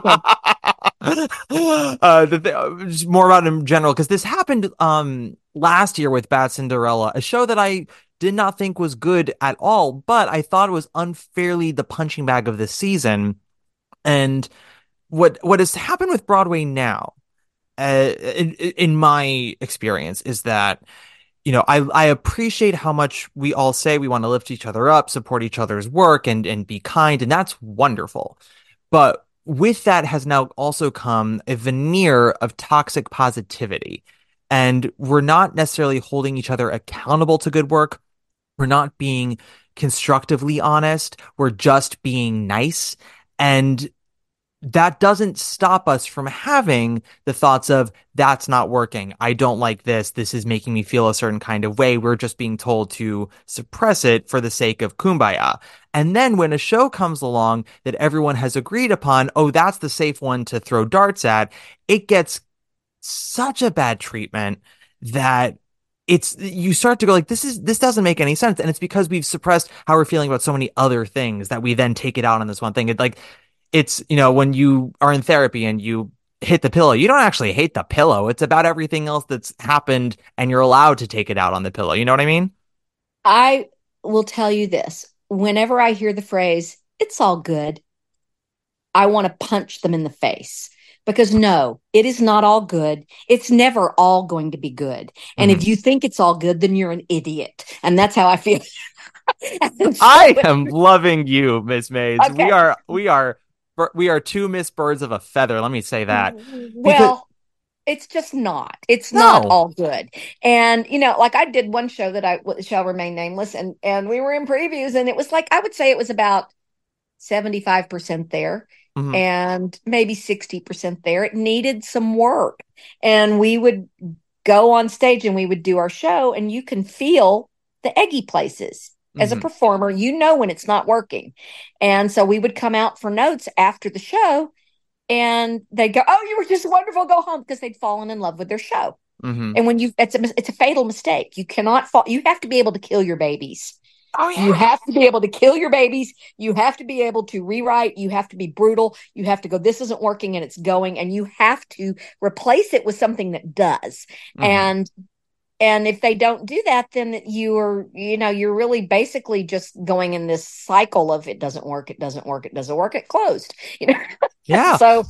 Okay. Just more about it in general, because this happened last year with Bad Cinderella, a show that I did not think was good at all, but I thought it was unfairly the punching bag of the season. And what has happened with Broadway now, in my experience, is that I appreciate how much we all say we want to lift each other up, support each other's work, and be kind, and that's wonderful. But with that has now also come a veneer of toxic positivity. And we're not necessarily holding each other accountable to good work. We're not being constructively honest. We're just being nice. And that doesn't stop us from having the thoughts of, that's not working. I don't like this. This is making me feel a certain kind of way. We're just being told to suppress it for the sake of kumbaya. And then when a show comes along that everyone has agreed upon, oh, that's the safe one to throw darts at, it gets such a bad treatment that you start to go like, this doesn't make any sense. And it's because we've suppressed how we're feeling about so many other things that we then take it out on this one thing. It's when you are in therapy and you hit the pillow, you don't actually hate the pillow. It's about everything else that's happened, and you're allowed to take it out on the pillow. You know what I mean? I will tell you this. Whenever I hear the phrase, it's all good, I want to punch them in the face. Because no, it is not all good. It's never all going to be good. And if you think it's all good, then you're an idiot. And that's how I feel. I am loving you, Miss Mays. Okay. We are we are two Miss Birds of a feather. Let me say that. Well, it's just not. It's not all good. And, like I did one show that I shall remain nameless, and we were in previews, and it was like, I would say it was about 75% there and maybe 60% there. It needed some work. And we would go on stage and we would do our show, and you can feel the eggy places. As a performer, when it's not working. And so we would come out for notes after the show, and they'd go, "Oh, you were just wonderful, go home," because they'd fallen in love with their show. And when it's a fatal mistake. You cannot fall. You have to be able to kill your babies. Oh, yeah. You have to be able to kill your babies. You have to be able to rewrite. You have to be brutal. You have to go, this isn't working, and it's going, and you have to replace it with something that does. And if they don't do that, then you're really basically just going in this cycle of it doesn't work, it doesn't work, it doesn't work, it closed. Yeah. So,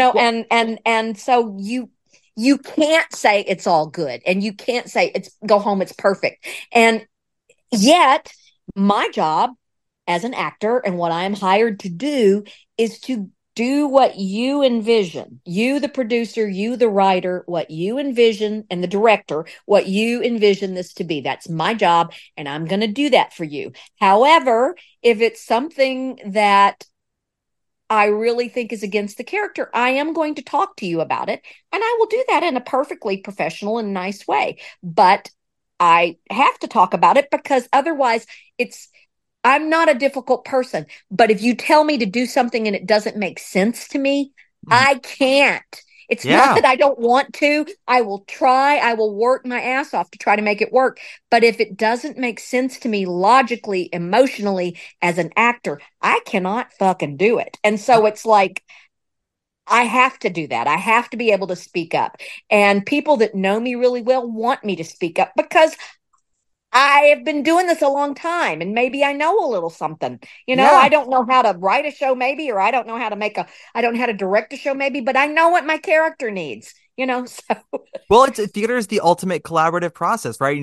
and so you can't say it's all good, and you can't say go home, it's perfect. And yet my job as an actor and what I am hired to do is to do what you envision, you, the producer, you, the writer, what you envision, and the director, what you envision this to be. That's my job, and I'm going to do that for you. However, if it's something that I really think is against the character, I am going to talk to you about it, and I will do that in a perfectly professional and nice way. But I have to talk about it, because otherwise I'm not a difficult person, but if you tell me to do something and it doesn't make sense to me, I can't. It's not that I don't want to. I will try. I will work my ass off to try to make it work. But if it doesn't make sense to me logically, emotionally, as an actor, I cannot fucking do it. And so it's like, I have to do that. I have to be able to speak up. And people that know me really well want me to speak up, because I have been doing this a long time, and maybe I know a little something. I don't know how to write a show maybe, or I don't know how to I don't know how to direct a show maybe, but I know what my character needs, so. Well, theater is the ultimate collaborative process, right?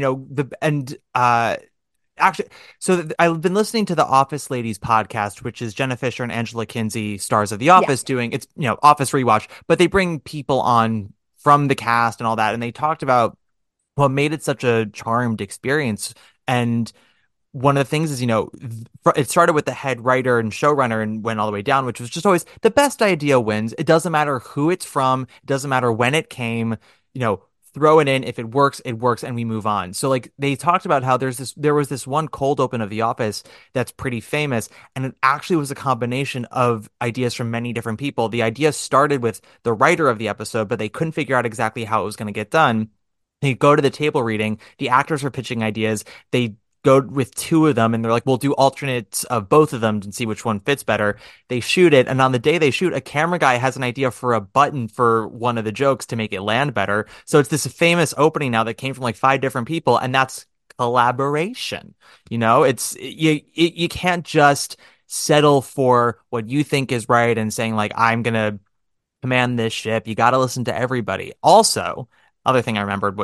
Actually, I've been listening to the Office Ladies podcast, which is Jenna Fisher and Angela Kinsey, stars of The Office, doing Office Rewatch, but they bring people on from the cast and all that. And they talked about what made it such a charmed experience. And one of the things is, it started with the head writer and showrunner and went all the way down, which was just always the best idea wins. It doesn't matter who it's from. It doesn't matter when it came, throw it in. If it works, and we move on. So like they talked about how there was this one cold open of The Office that's pretty famous. And it actually was a combination of ideas from many different people. The idea started with the writer of the episode, but they couldn't figure out exactly how it was going to get done. They go to the table reading. The actors are pitching ideas. They go with two of them, and they're like, we'll do alternates of both of them and see which one fits better. They shoot it, and on the day they shoot, a camera guy has an idea for a button for one of the jokes to make it land better. So it's this famous opening now that came from like 5 different people, and that's collaboration. It's you can't just settle for what you think is right and saying like, I'm gonna command this ship. You got to listen to everybody. Also, other thing I remembered,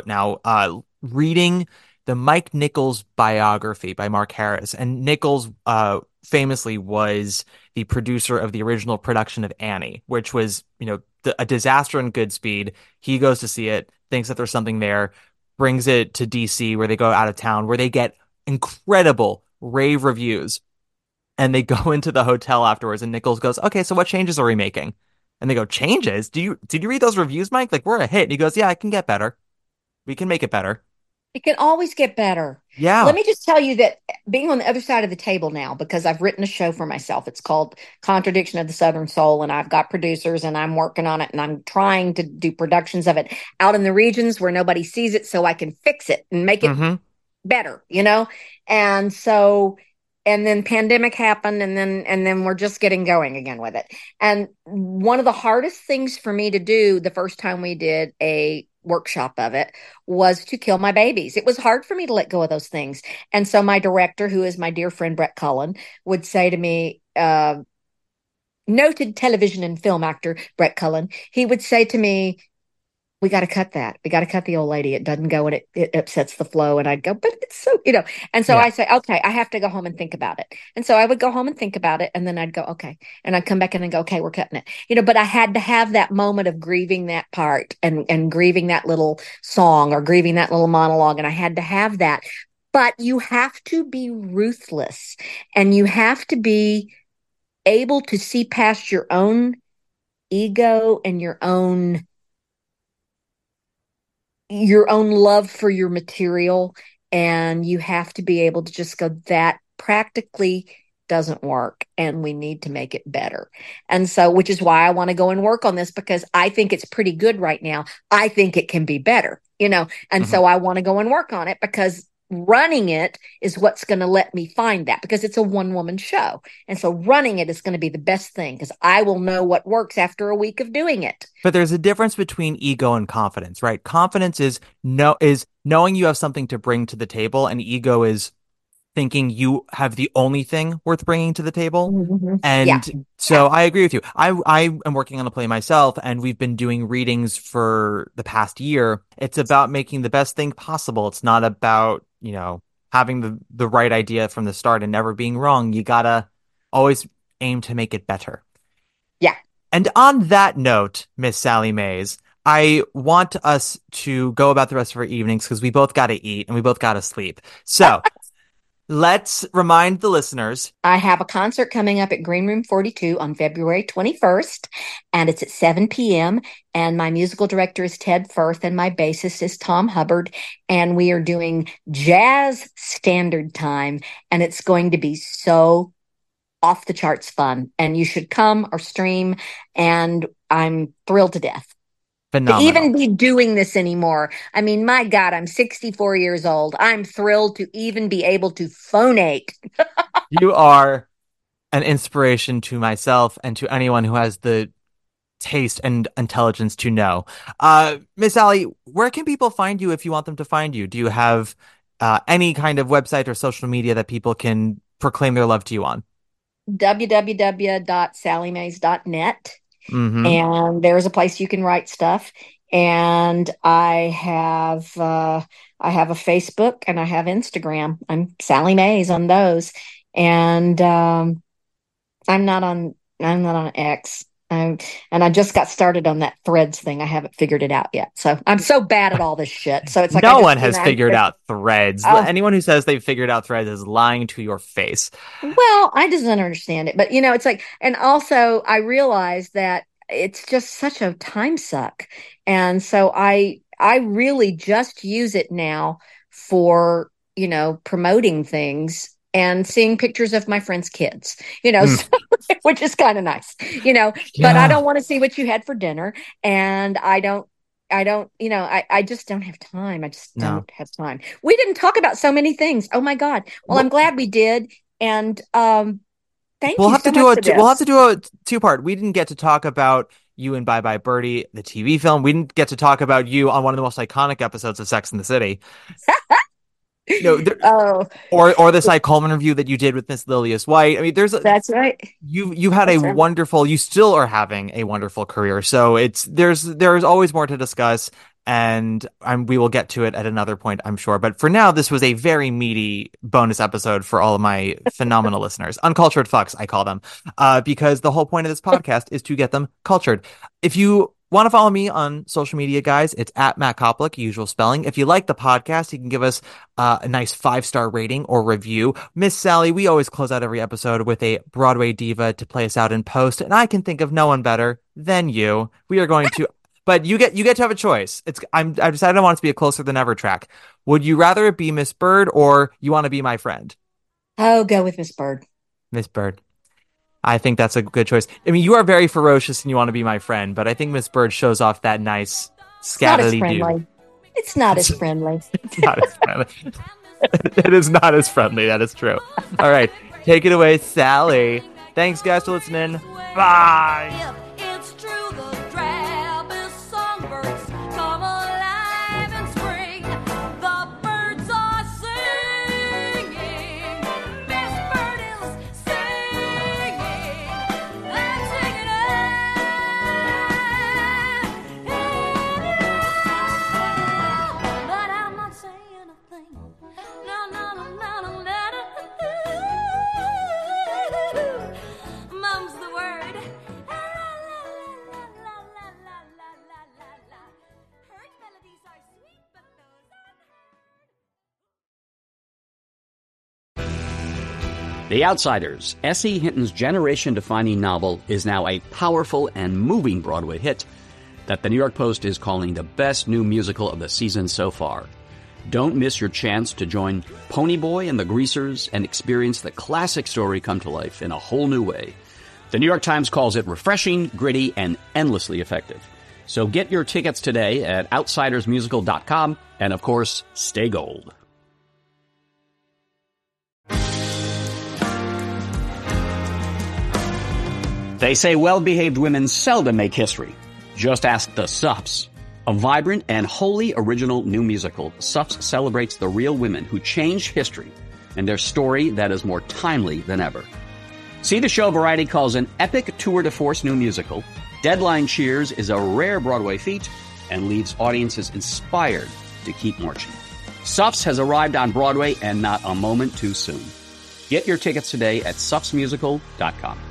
reading the Mike Nichols biography by Mark Harris. And Nichols famously was the producer of the original production of Annie, which was, a disaster in Goodspeed. He goes to see it, thinks that there's something there, brings it to DC, where they go out of town, where they get incredible rave reviews. And they go into the hotel afterwards, and Nichols goes, okay, so what changes are we making? And they go, changes? Did you read those reviews, Mike? Like, we're a hit. And he goes, yeah, it can get better. We can make it better. It can always get better. Yeah. Let me just tell you that being on the other side of the table now, because I've written a show for myself. It's called Contradiction of the Southern Soul, and I've got producers, and I'm working on it, and I'm trying to do productions of it out in the regions where nobody sees it, so I can fix it and make it better, And so, and then pandemic happened, and then we're just getting going again with it. And one of the hardest things for me to do the first time we did a workshop of it was to kill my babies. It was hard for me to let go of those things. And so my director, who is my dear friend Brett Cullen, would say to me, noted television and film actor Brett Cullen, he would say to me, we got to cut that. We got to cut the old lady. It doesn't go and it upsets the flow. And I'd go, but it's so, and so I say, okay, I have to go home and think about it. And so I would go home and think about it. And then I'd go, okay. And I'd come back in and go, okay, we're cutting it, but I had to have that moment of grieving that part and grieving that little song or grieving that little monologue. And I had to have that, but you have to be ruthless and you have to be able to see past your own ego and your own love for your material, and you have to be able to just go, that practically doesn't work and we need to make it better. And so, which is why I want to go and work on this, because I think it's pretty good right now. I think it can be better, and so I want to go and work on it, because running it is what's going to let me find that, because it's a one-woman show. And so running it is going to be the best thing, because I will know what works after a week of doing it. But there's a difference between ego and confidence, right? Confidence is knowing you have something to bring to the table, and ego is thinking you have the only thing worth bringing to the table. Mm-hmm. And so I agree with you. I am working on a play myself, and we've been doing readings for the past year. It's about making the best thing possible. It's not about, having the right idea from the start and never being wrong. You gotta always aim to make it better. Yeah. And on that note, Miss Sally Mays, I want us to go about the rest of our evenings, because we both got to eat and we both got to sleep. So let's remind the listeners. I have a concert coming up at Green Room 42 on February 21st, and it's at 7 p.m. And my musical director is Ted Firth, and my bassist is Tom Hubbard. And we are doing jazz standard time, and it's going to be so off the charts fun. And you should come or stream, and I'm thrilled to death. Phenomenal. To even be doing this anymore. I mean, my God, I'm 64 years old. I'm thrilled to even be able to phonate. You are an inspiration to myself and to anyone who has the taste and intelligence to know. Miss Sally, where can people find you if you want them to find you? Do you have any kind of website or social media that people can proclaim their love to you on? www.sallymays.net. Mm-hmm. And there's a place you can write stuff. And I have a Facebook and I have Instagram. I'm Sally Mays on those. And I'm not on X. And I just got started on that Threads thing. I haven't figured it out yet. So I'm so bad at all this shit. So it's like no one has figured out Threads. Anyone who says they've figured out Threads is lying to your face. Well, I just don't understand it. But it's like, and also I realized that it's just such a time suck. And so I really just use it now for, promoting things and seeing pictures of my friends' kids, which is kind of nice, but I don't want to see what you had for dinner. And I just don't have time. I just don't have time. We didn't talk about so many things. Oh my God. Well, I'm glad we did. And, we'll have to do a two-part. We didn't get to talk about you in Bye Bye Birdie, the TV film. We didn't get to talk about you on one of the most iconic episodes of Sex and the City. Or the Cy Coleman review that you did with Miss Lilias White. I mean, that's right. You had a wonderful. You still are having a wonderful career. So there's always more to discuss, and we will get to it at another point, I'm sure. But for now, this was a very meaty bonus episode for all of my phenomenal listeners, uncultured fucks, I call them, because the whole point of this podcast is to get them cultured. If you want to follow me on social media, guys, it's at Matt Koplik, usual spelling. If you like the podcast, you can give us a nice 5-star rating or review. Miss Sally, we always close out every episode with a Broadway diva to play us out in post, and I can think of no one better than you. We are going to, but you get to have a choice. I've decided I want it to be a Closer Than Ever track. Would you rather it be Miss Bird or You Want to Be My Friend? Oh, go with Miss Bird. Miss Bird. I think that's a good choice. I mean, you are very ferocious and You Want to Be My Friend, but I think Miss Bird shows off that nice scatterly do. It's not as friendly. It's not as friendly. It is not as friendly. That is true. All right. Take it away, Sally. Thanks, guys, for listening. Bye. The Outsiders, S.E. Hinton's generation-defining novel, is now a powerful and moving Broadway hit that the New York Post is calling the best new musical of the season so far. Don't miss your chance to join Ponyboy and the Greasers and experience the classic story come to life in a whole new way. The New York Times calls it refreshing, gritty, and endlessly effective. So get your tickets today at outsidersmusical.com, and of course, stay gold. They say well-behaved women seldom make history. Just ask the Suffs. A vibrant and wholly original new musical, Suffs celebrates the real women who changed history and their story that is more timely than ever. See the show Variety calls an epic tour de force new musical. Deadline cheers is a rare Broadway feat and leaves audiences inspired to keep marching. Suffs has arrived on Broadway and not a moment too soon. Get your tickets today at suffsmusical.com.